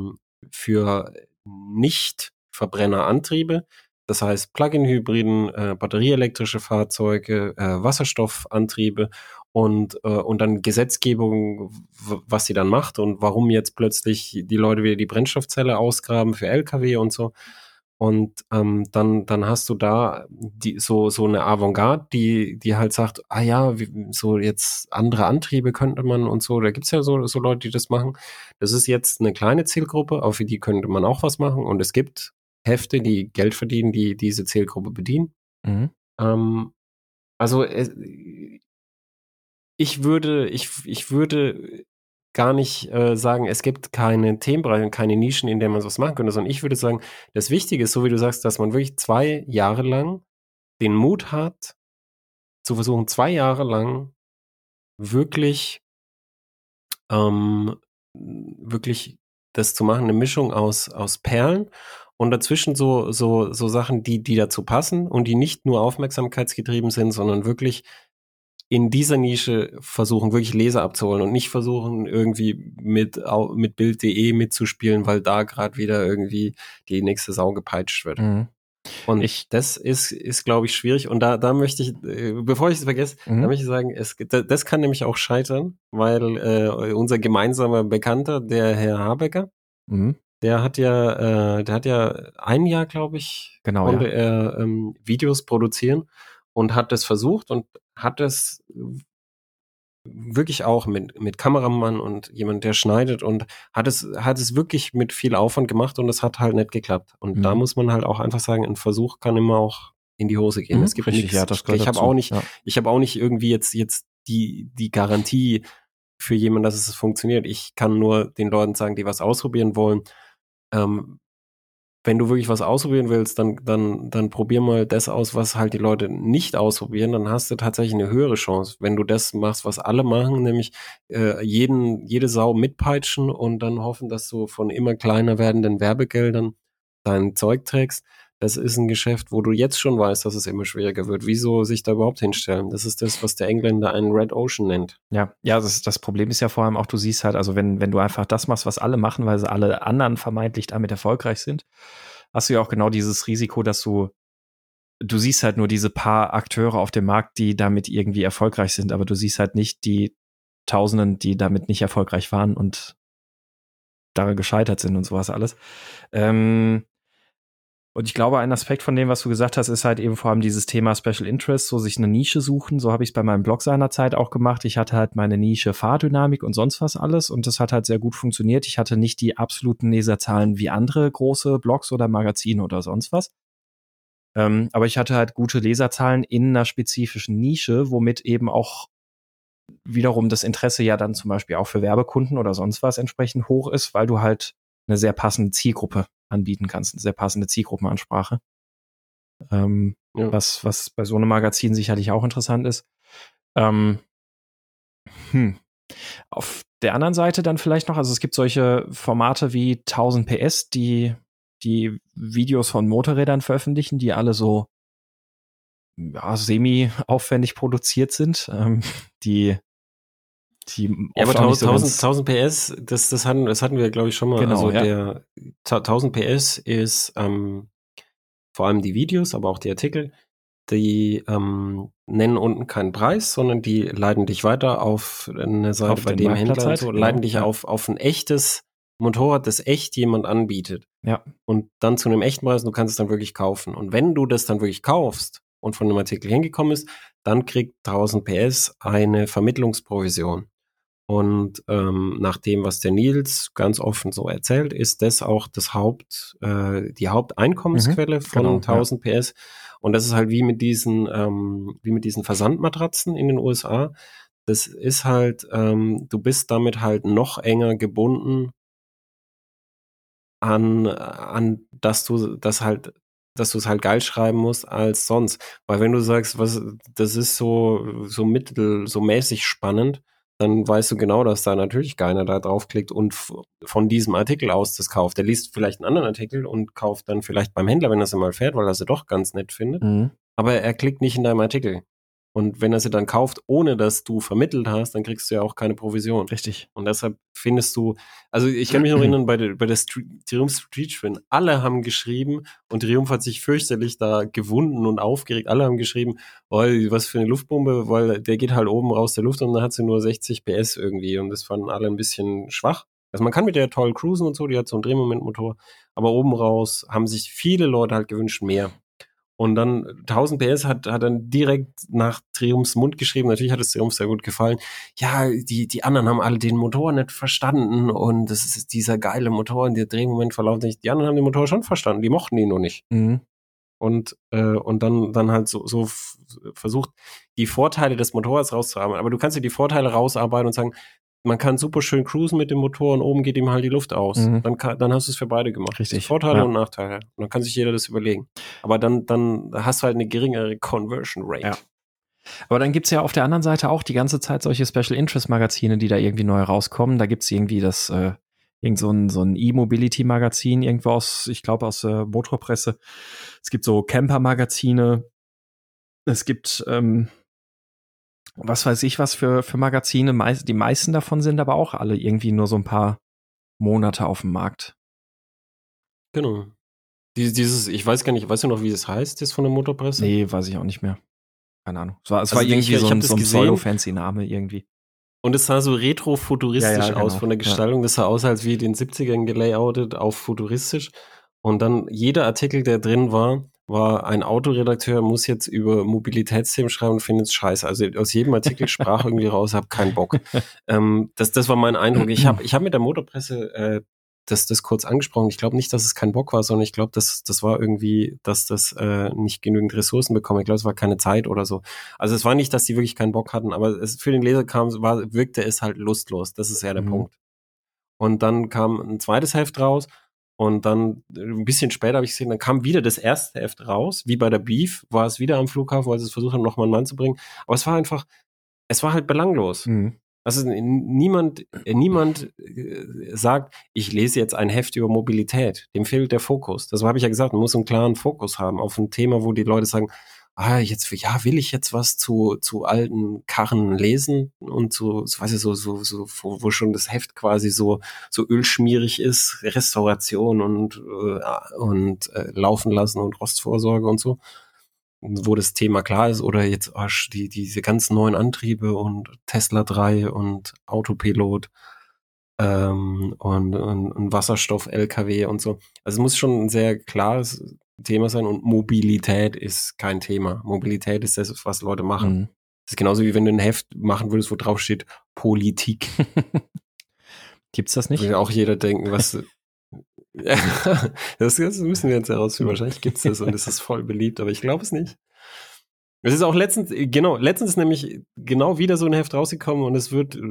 Nicht-Verbrennerantriebe. Das heißt Plug-in-Hybriden, batterieelektrische Fahrzeuge, Wasserstoffantriebe und dann Gesetzgebung, was sie dann macht und warum jetzt plötzlich die Leute wieder die Brennstoffzelle ausgraben für LKW und so. Und dann hast du da so eine Avantgarde, die halt sagt, so jetzt andere Antriebe könnte man und so. Da gibt's ja so Leute, die das machen. Das ist jetzt eine kleine Zielgruppe, aber für die könnte man auch was machen. Und es gibt Hefte, die Geld verdienen, die diese Zielgruppe bedienen. Also ich würde gar nicht sagen, es gibt keine Themenbereiche und keine Nischen, in denen man sowas machen könnte, sondern ich würde sagen, das Wichtige ist, so wie du sagst, dass man wirklich 2 Jahre lang den Mut hat, zu versuchen, 2 Jahre lang wirklich wirklich das zu machen, eine Mischung aus Perlen und dazwischen so Sachen, die dazu passen und die nicht nur aufmerksamkeitsgetrieben sind, sondern wirklich in dieser Nische versuchen, wirklich Leser abzuholen und nicht versuchen, irgendwie mit Bild.de mitzuspielen, weil da gerade wieder irgendwie die nächste Sau gepeitscht wird. Mhm. Und das ist, glaube ich, schwierig. Und da möchte ich, bevor ich es vergesse, da möchte ich sagen, das kann nämlich auch scheitern, weil unser gemeinsamer Bekannter, der Herr Habecker, der hat ja ein Jahr, glaube ich, konnte er Videos produzieren und hat das versucht und hat es wirklich auch mit Kameramann und jemand, der schneidet und hat es wirklich mit viel Aufwand gemacht und es hat halt nicht geklappt. Und da muss man halt auch einfach sagen, ein Versuch kann immer auch in die Hose gehen. Es gibt richtig, nichts. Ich habe auch nicht irgendwie jetzt die Garantie für jemanden, dass es funktioniert. Ich kann nur den Leuten sagen, die was ausprobieren wollen, wenn du wirklich was ausprobieren willst, dann probier mal das aus, was halt die Leute nicht ausprobieren, dann hast du tatsächlich eine höhere Chance. Wenn du das machst, was alle machen, nämlich jede Sau mitpeitschen und dann hoffen, dass du von immer kleiner werdenden Werbegeldern dein Zeug trägst, das ist ein Geschäft, wo du jetzt schon weißt, dass es immer schwieriger wird. Wieso sich da überhaupt hinstellen? Das ist das, was der Engländer einen Red Ocean nennt. Ja, das Problem ist ja vor allem auch, du siehst halt, also wenn du einfach das machst, was alle machen, weil sie alle anderen vermeintlich damit erfolgreich sind, hast du ja auch genau dieses Risiko, dass du siehst halt nur diese paar Akteure auf dem Markt, die damit irgendwie erfolgreich sind, aber du siehst halt nicht die Tausenden, die damit nicht erfolgreich waren und daran gescheitert sind und sowas alles. Und ich glaube, ein Aspekt von dem, was du gesagt hast, ist halt eben vor allem dieses Thema Special Interest, so sich eine Nische suchen. So habe ich es bei meinem Blog seinerzeit auch gemacht. Ich hatte halt meine Nische Fahrdynamik und sonst was alles und das hat halt sehr gut funktioniert. Ich hatte nicht die absoluten Leserzahlen wie andere große Blogs oder Magazine oder sonst was. Aber ich hatte halt gute Leserzahlen in einer spezifischen Nische, womit eben auch wiederum das Interesse ja dann zum Beispiel auch für Werbekunden oder sonst was entsprechend hoch ist, weil du halt eine sehr passende Zielgruppe anbieten kannst, eine sehr passende Zielgruppenansprache. Was bei so einem Magazin sicherlich auch interessant ist. Auf der anderen Seite dann vielleicht noch, also es gibt solche Formate wie 1000 PS, die Videos von Motorrädern veröffentlichen, die alle so semi-aufwendig produziert sind, die ja, aber 1000 PS, das hatten wir, glaube ich, schon mal. Genau, also der 1000 PS ist vor allem die Videos, aber auch die Artikel, die nennen unten keinen Preis, sondern die leiten dich weiter auf eine Seite auf bei dem dem Händler und so, genau, leiten dich auf ein echtes Motorrad, das echt jemand anbietet. Ja. Und dann zu einem echten Preis, du kannst es dann wirklich kaufen. Und wenn du das dann wirklich kaufst und von einem Artikel hingekommen ist, dann kriegt 1000 PS eine Vermittlungsprovision. Und nach dem, was der Nils ganz offen so erzählt, ist das auch die Haupteinkommensquelle von 1000 PS. Und das ist halt wie mit diesen Versandmatratzen in den USA. Das ist halt, du bist damit halt noch enger gebunden an dass du es halt geil schreiben musst als sonst. Weil wenn du sagst, das ist so mäßig spannend, dann weißt du genau, dass da natürlich keiner da draufklickt und von diesem Artikel aus das kauft. Der liest vielleicht einen anderen Artikel und kauft dann vielleicht beim Händler, wenn er sie mal fährt, weil er sie doch ganz nett findet. Aber er klickt nicht in deinem Artikel. Und wenn er sie dann kauft, ohne dass du vermittelt hast, dann kriegst du ja auch keine Provision. Richtig. Und deshalb findest du, also ich kann mich noch erinnern, bei der Triumph Street Twin, alle haben geschrieben und Triumph hat sich fürchterlich da gewunden und aufgeregt. Alle haben geschrieben, oh, was für eine Luftbombe, weil der geht halt oben raus der Luft und dann hat sie nur 60 PS irgendwie und das fanden alle ein bisschen schwach. Also man kann mit der toll cruisen und so, die hat so einen Drehmomentmotor, aber oben raus haben sich viele Leute halt gewünscht mehr. Und dann 1000 PS hat dann direkt nach Triumphs Mund geschrieben. Natürlich hat es Triumph sehr gut gefallen. Ja, die anderen haben alle den Motor nicht verstanden und das ist dieser geile Motor und der Drehmoment verlauft nicht. Die anderen haben den Motor schon verstanden, die mochten ihn nur nicht. Und dann halt so versucht, die Vorteile des Motorrads rauszuarbeiten. Aber du kannst dir die Vorteile rausarbeiten und sagen, man kann super schön cruisen mit dem Motor und oben geht ihm halt die Luft aus. Dann hast du es für beide gemacht. Richtig. Vorteile und Nachteile. Und dann kann sich jeder das überlegen. Aber dann hast du halt eine geringere Conversion Rate. Ja. Aber dann gibt's ja auf der anderen Seite auch die ganze Zeit solche Special Interest Magazine, die da irgendwie neu rauskommen. Da gibt's irgendwie das irgend so ein E-Mobility Magazin irgendwo ich glaube aus der Motorpresse. Es gibt so Camper Magazine. Es gibt was weiß ich, was für Magazine. Die meisten davon sind aber auch alle irgendwie nur so ein paar Monate auf dem Markt. Genau. Dieses, ich weiß gar nicht, weißt du noch, wie das heißt, das von der Motorpresse? Nee, weiß ich auch nicht mehr. Keine Ahnung. Es war Also irgendwie ich so hab ein das gesehen pseudo-fancy Name irgendwie. und es sah so retro-futuristisch aus genau. von der Gestaltung. Das sah aus, als wie in den 70ern gelayoutet auf futuristisch. Und dann jeder Artikel, der drin war ein Autoredakteur, muss jetzt über Mobilitätsthemen schreiben und findet es scheiße. Also aus jedem Artikel sprach irgendwie raus, hab keinen Bock. Das war mein Eindruck. Ich hab mit der Motorpresse das kurz angesprochen. Ich glaube nicht, dass es kein Bock war, sondern ich glaube, das war irgendwie, dass das nicht genügend Ressourcen bekommen. Ich glaube, es war keine Zeit oder so. Also es war nicht, dass die wirklich keinen Bock hatten, aber für den Leser wirkte es halt lustlos. Das ist ja der Punkt. Und dann kam ein zweites Heft raus und dann ein bisschen später habe ich gesehen, dann kam wieder das erste Heft raus, wie bei der Beef, war es wieder am Flughafen, weil sie es versucht haben, nochmal einen Mann zu bringen. Aber es war halt belanglos. Also niemand sagt, ich lese jetzt ein Heft über Mobilität. Dem fehlt der Fokus. Das habe ich ja gesagt, man muss einen klaren Fokus haben auf ein Thema, wo die Leute sagen, will ich jetzt was zu alten Karren lesen und weiß ich, wo schon das Heft quasi so ölschmierig ist, Restauration und laufen lassen und Rostvorsorge und so, wo das Thema klar ist, oder jetzt diese ganzen neuen Antriebe und Tesla 3 und Autopilot und Wasserstoff-LKW und so. Also es muss schon ein sehr klares Thema sein und Mobilität ist kein Thema. Mobilität ist das, was Leute machen. Das ist genauso wie wenn du ein Heft machen würdest, wo drauf steht Politik. Gibt's das nicht? Würde auch jeder denken, was das müssen wir jetzt herausfinden. Wahrscheinlich gibt's das und es ist voll beliebt, aber ich glaube es nicht. Es ist auch letztens ist nämlich genau wieder so ein Heft rausgekommen und das wird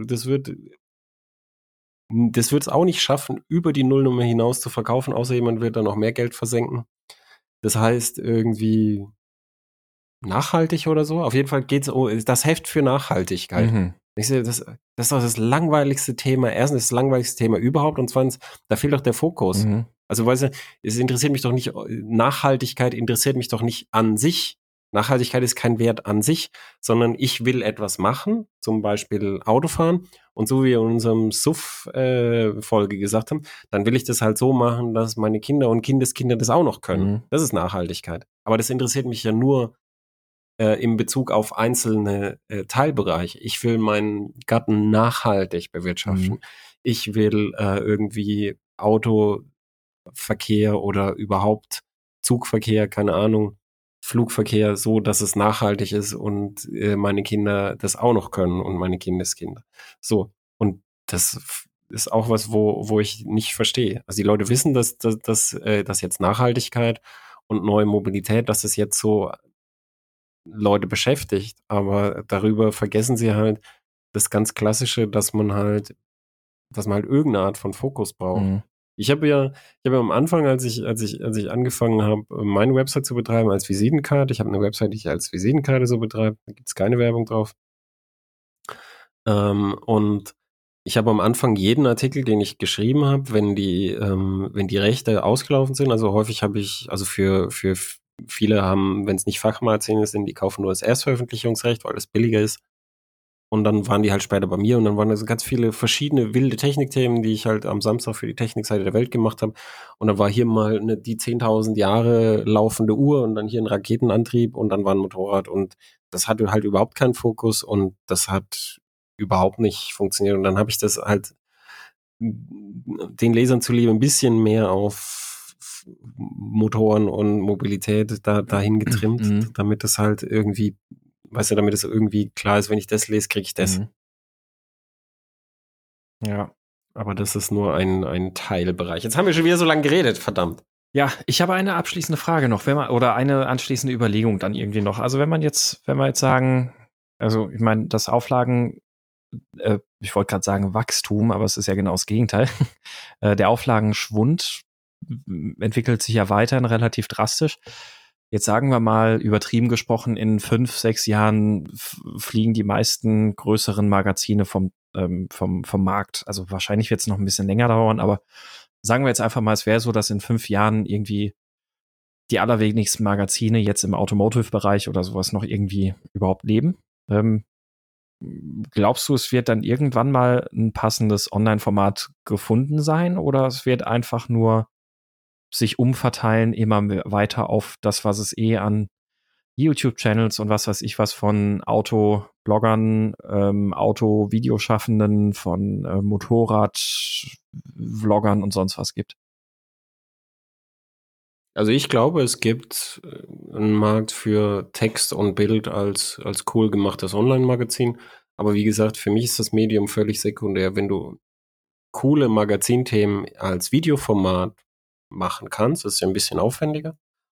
es auch nicht schaffen, über die Nullnummer hinaus zu verkaufen, außer jemand wird da noch mehr Geld versenken. Das heißt irgendwie nachhaltig oder so. Auf jeden Fall geht's um das Heft für Nachhaltigkeit. Ich sehe, das ist doch das langweiligste Thema. Erstens das langweiligste Thema überhaupt und zweitens, da fehlt doch der Fokus. Also weißt du, es interessiert mich doch nicht, Nachhaltigkeit interessiert mich doch nicht an sich. Nachhaltigkeit ist kein Wert an sich, sondern ich will etwas machen, zum Beispiel Autofahren. Und so wie wir in unserem Suff-Folge gesagt haben, dann will ich das halt so machen, dass meine Kinder und Kindeskinder das auch noch können. Das ist Nachhaltigkeit. Aber das interessiert mich ja nur in Bezug auf einzelne Teilbereiche. Ich will meinen Garten nachhaltig bewirtschaften. Ich will irgendwie Autoverkehr oder überhaupt Zugverkehr, keine Ahnung, Flugverkehr so, dass es nachhaltig ist und meine Kinder das auch noch können und meine Kindeskinder. So. Und das ist auch was, wo ich nicht verstehe. Also die Leute wissen, dass jetzt Nachhaltigkeit und neue Mobilität, dass es jetzt so Leute beschäftigt, aber darüber vergessen sie halt das ganz Klassische, dass man halt irgendeine Art von Fokus braucht. Ich habe ja am Anfang, als ich angefangen habe, meine Website zu betreiben als Visitenkarte, ich habe eine Website, die ich als Visitenkarte so betreibe, da gibt es keine Werbung drauf. Und ich habe am Anfang jeden Artikel, den ich geschrieben habe, wenn die Rechte ausgelaufen sind, also häufig habe ich, also für viele haben, wenn es nicht Fachmagazine sind, die kaufen nur das Erstveröffentlichungsrecht, weil es billiger ist. Und dann waren die halt später bei mir und dann waren da so ganz viele verschiedene wilde Technikthemen, die ich halt am Samstag für die Technikseite der Welt gemacht habe. Und dann war hier mal die 10.000 Jahre laufende Uhr und dann hier ein Raketenantrieb und dann war ein Motorrad und das hatte halt überhaupt keinen Fokus und das hat überhaupt nicht funktioniert. Und dann habe ich das halt den Lesern zuliebe ein bisschen mehr auf Motoren und Mobilität dahin getrimmt, damit es halt irgendwie, weißt du, damit es irgendwie klar ist, wenn ich das lese, kriege ich das. Ja. Aber das ist nur ein Teilbereich. Jetzt haben wir schon wieder so lange geredet, verdammt. Ja, ich habe eine abschließende Frage noch, oder eine anschließende Überlegung dann irgendwie noch. Also wenn wir jetzt sagen, also ich meine, das Auflagen, ich wollte gerade sagen Wachstum, aber es ist ja genau das Gegenteil. Der Auflagenschwund entwickelt sich ja weiterhin relativ drastisch. Jetzt sagen wir mal, übertrieben gesprochen, in 5, 6 Jahren fliegen die meisten größeren Magazine vom Markt. Also wahrscheinlich wird es noch ein bisschen länger dauern, aber sagen wir jetzt einfach mal, es wäre so, dass in 5 Jahren irgendwie die allerwenigsten Magazine jetzt im Automotive-Bereich oder sowas noch irgendwie überhaupt leben. glaubst du, es wird dann irgendwann mal ein passendes Online-Format gefunden sein oder es wird einfach nur sich umverteilen immer weiter auf das, was es an YouTube-Channels und was weiß ich was von Autobloggern, Auto-Videoschaffenden, von Motorrad-Vloggern und sonst was gibt? Also ich glaube, es gibt einen Markt für Text und Bild als cool gemachtes Online-Magazin. Aber wie gesagt, für mich ist das Medium völlig sekundär. Wenn du coole Magazinthemen als Videoformat machen kannst, das ist ja ein bisschen aufwendiger,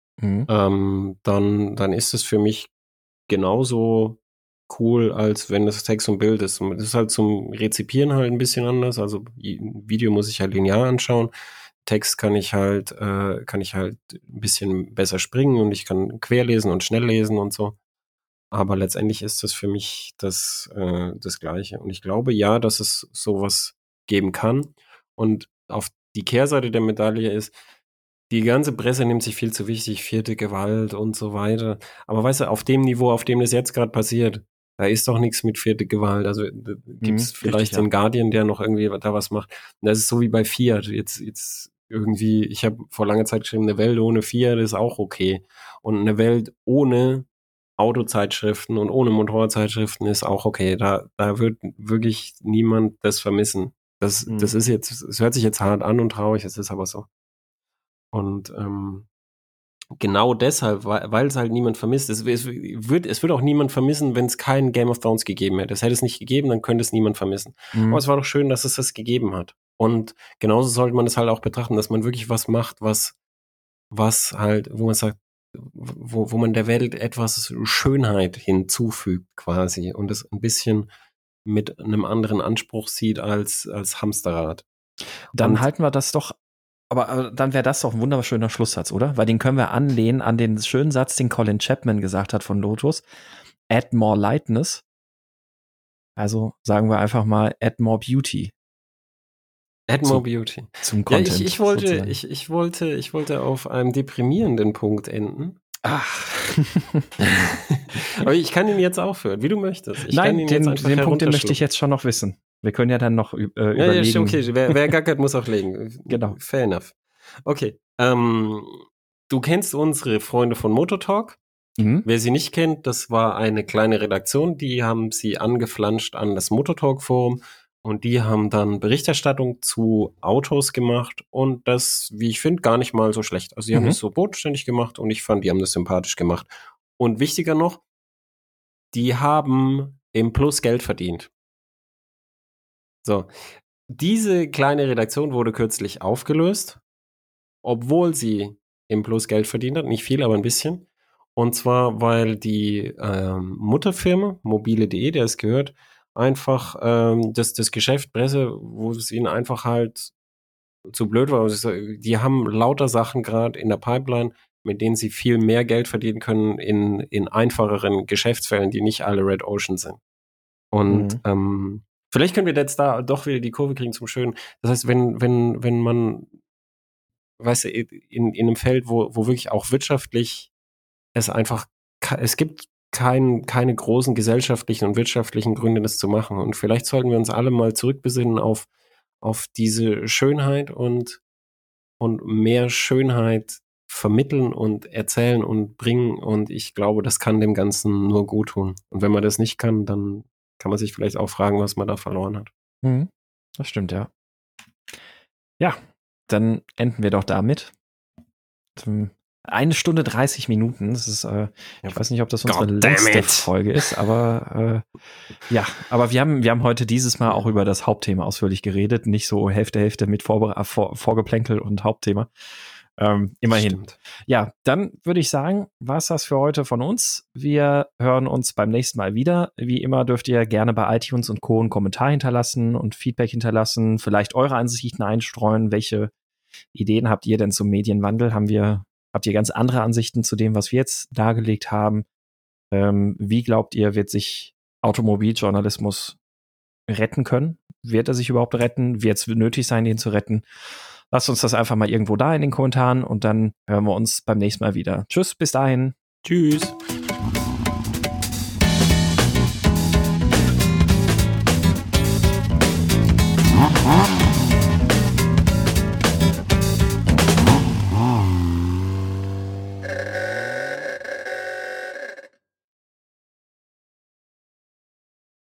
dann ist es für mich genauso cool, als wenn es Text und Bild ist. Und das ist halt zum Rezipieren halt ein bisschen anders. Also Video muss ich halt linear anschauen. Text kann ich halt ein bisschen besser springen und ich kann querlesen und schnell lesen und so. Aber letztendlich ist das für mich das Gleiche. Und ich glaube ja, dass es sowas geben kann. Und auf die Kehrseite der Medaille ist, die ganze Presse nimmt sich viel zu wichtig, vierte Gewalt und so weiter. Aber weißt du, auf dem Niveau, auf dem das jetzt gerade passiert, da ist doch nichts mit vierte Gewalt. Also gibt es vielleicht den Guardian, der noch irgendwie da was macht. Und das ist so wie bei Fiat. Jetzt irgendwie, ich habe vor langer Zeit geschrieben, eine Welt ohne Fiat ist auch okay. Und eine Welt ohne Autozeitschriften und ohne Motorradzeitschriften ist auch okay. Da wird wirklich niemand das vermissen. Das ist jetzt, es hört sich jetzt hart an und traurig, es ist aber so. Und genau deshalb, weil es halt niemand vermisst. Es wird auch niemand vermissen, wenn es kein Game of Thrones gegeben hätte. Es hätte es nicht gegeben, dann könnte es niemand vermissen. Aber es war doch schön, dass es das gegeben hat. Und genauso sollte man es halt auch betrachten, dass man wirklich was macht, was halt, wo man sagt, wo man der Welt etwas Schönheit hinzufügt quasi und es ein bisschen mit einem anderen Anspruch sieht als Hamsterrad. Dann halten wir das doch, aber dann wäre das doch ein wunderschöner Schlusssatz, oder? Weil den können wir anlehnen an den schönen Satz, den Colin Chapman gesagt hat von Lotus. Add more lightness. Also sagen wir einfach mal add more beauty. Add more beauty. Zum Content. Ja, ich wollte auf einem deprimierenden Punkt enden. Ach. Aber ich kann ihn jetzt aufhören, wie du möchtest. Nein, den Punkt, den möchte ich jetzt schon noch wissen. Wir können ja dann noch überlegen. Ja, okay, wer gackert, muss auch legen. Genau. Fair enough. Okay, du kennst unsere Freunde von Motortalk. Wer sie nicht kennt, das war eine kleine Redaktion, die haben sie angeflanscht an das Motortalk-Forum und die haben dann Berichterstattung zu Autos gemacht und das, wie ich finde, gar nicht mal so schlecht. Also die haben das so bodenständig gemacht und ich fand, die haben das sympathisch gemacht. Und wichtiger noch, die haben im Plus Geld verdient. So, diese kleine Redaktion wurde kürzlich aufgelöst, obwohl sie im Plus Geld verdient hat. Nicht viel, aber ein bisschen. Und zwar, weil die Mutterfirma, mobile.de, der es gehört, einfach das Geschäft Presse, wo es ihnen einfach halt zu blöd war. Die haben lauter Sachen gerade in der Pipeline, mit denen sie viel mehr Geld verdienen können in einfacheren Geschäftsfällen, die nicht alle Red Ocean sind. Und vielleicht können wir jetzt da doch wieder die Kurve kriegen zum Schönen. Das heißt, wenn man, weißt du, in einem Feld, wo wirklich auch wirtschaftlich es gibt keine großen gesellschaftlichen und wirtschaftlichen Gründe, das zu machen. Und vielleicht sollten wir uns alle mal zurückbesinnen auf diese Schönheit und mehr Schönheit vermitteln und erzählen und bringen. Und ich glaube, das kann dem Ganzen nur gut tun. Und wenn man das nicht kann, dann kann man sich vielleicht auch fragen, was man da verloren hat. Das stimmt, ja. Ja, dann enden wir doch damit. 1 Stunde 30 Minuten. Das ist, ich weiß nicht, ob das unsere letzte Folge ist, aber ja, aber wir haben heute dieses Mal auch über das Hauptthema ausführlich geredet, nicht so Hälfte mit Vorgeplänkel und Hauptthema. Immerhin. Stimmt. Ja, dann würde ich sagen, war's das für heute von uns. Wir hören uns beim nächsten Mal wieder. Wie immer dürft ihr gerne bei iTunes und Co. einen Kommentar hinterlassen und Feedback hinterlassen, vielleicht eure Ansichten einstreuen. Welche Ideen habt ihr denn zum Medienwandel? Habt ihr ganz andere Ansichten zu dem, was wir jetzt dargelegt haben? Wie glaubt ihr, wird sich Automobiljournalismus retten können? Wird er sich überhaupt retten? Wird es nötig sein, ihn zu retten? Lasst uns das einfach mal irgendwo da in den Kommentaren und dann hören wir uns beim nächsten Mal wieder. Tschüss, bis dahin. Tschüss.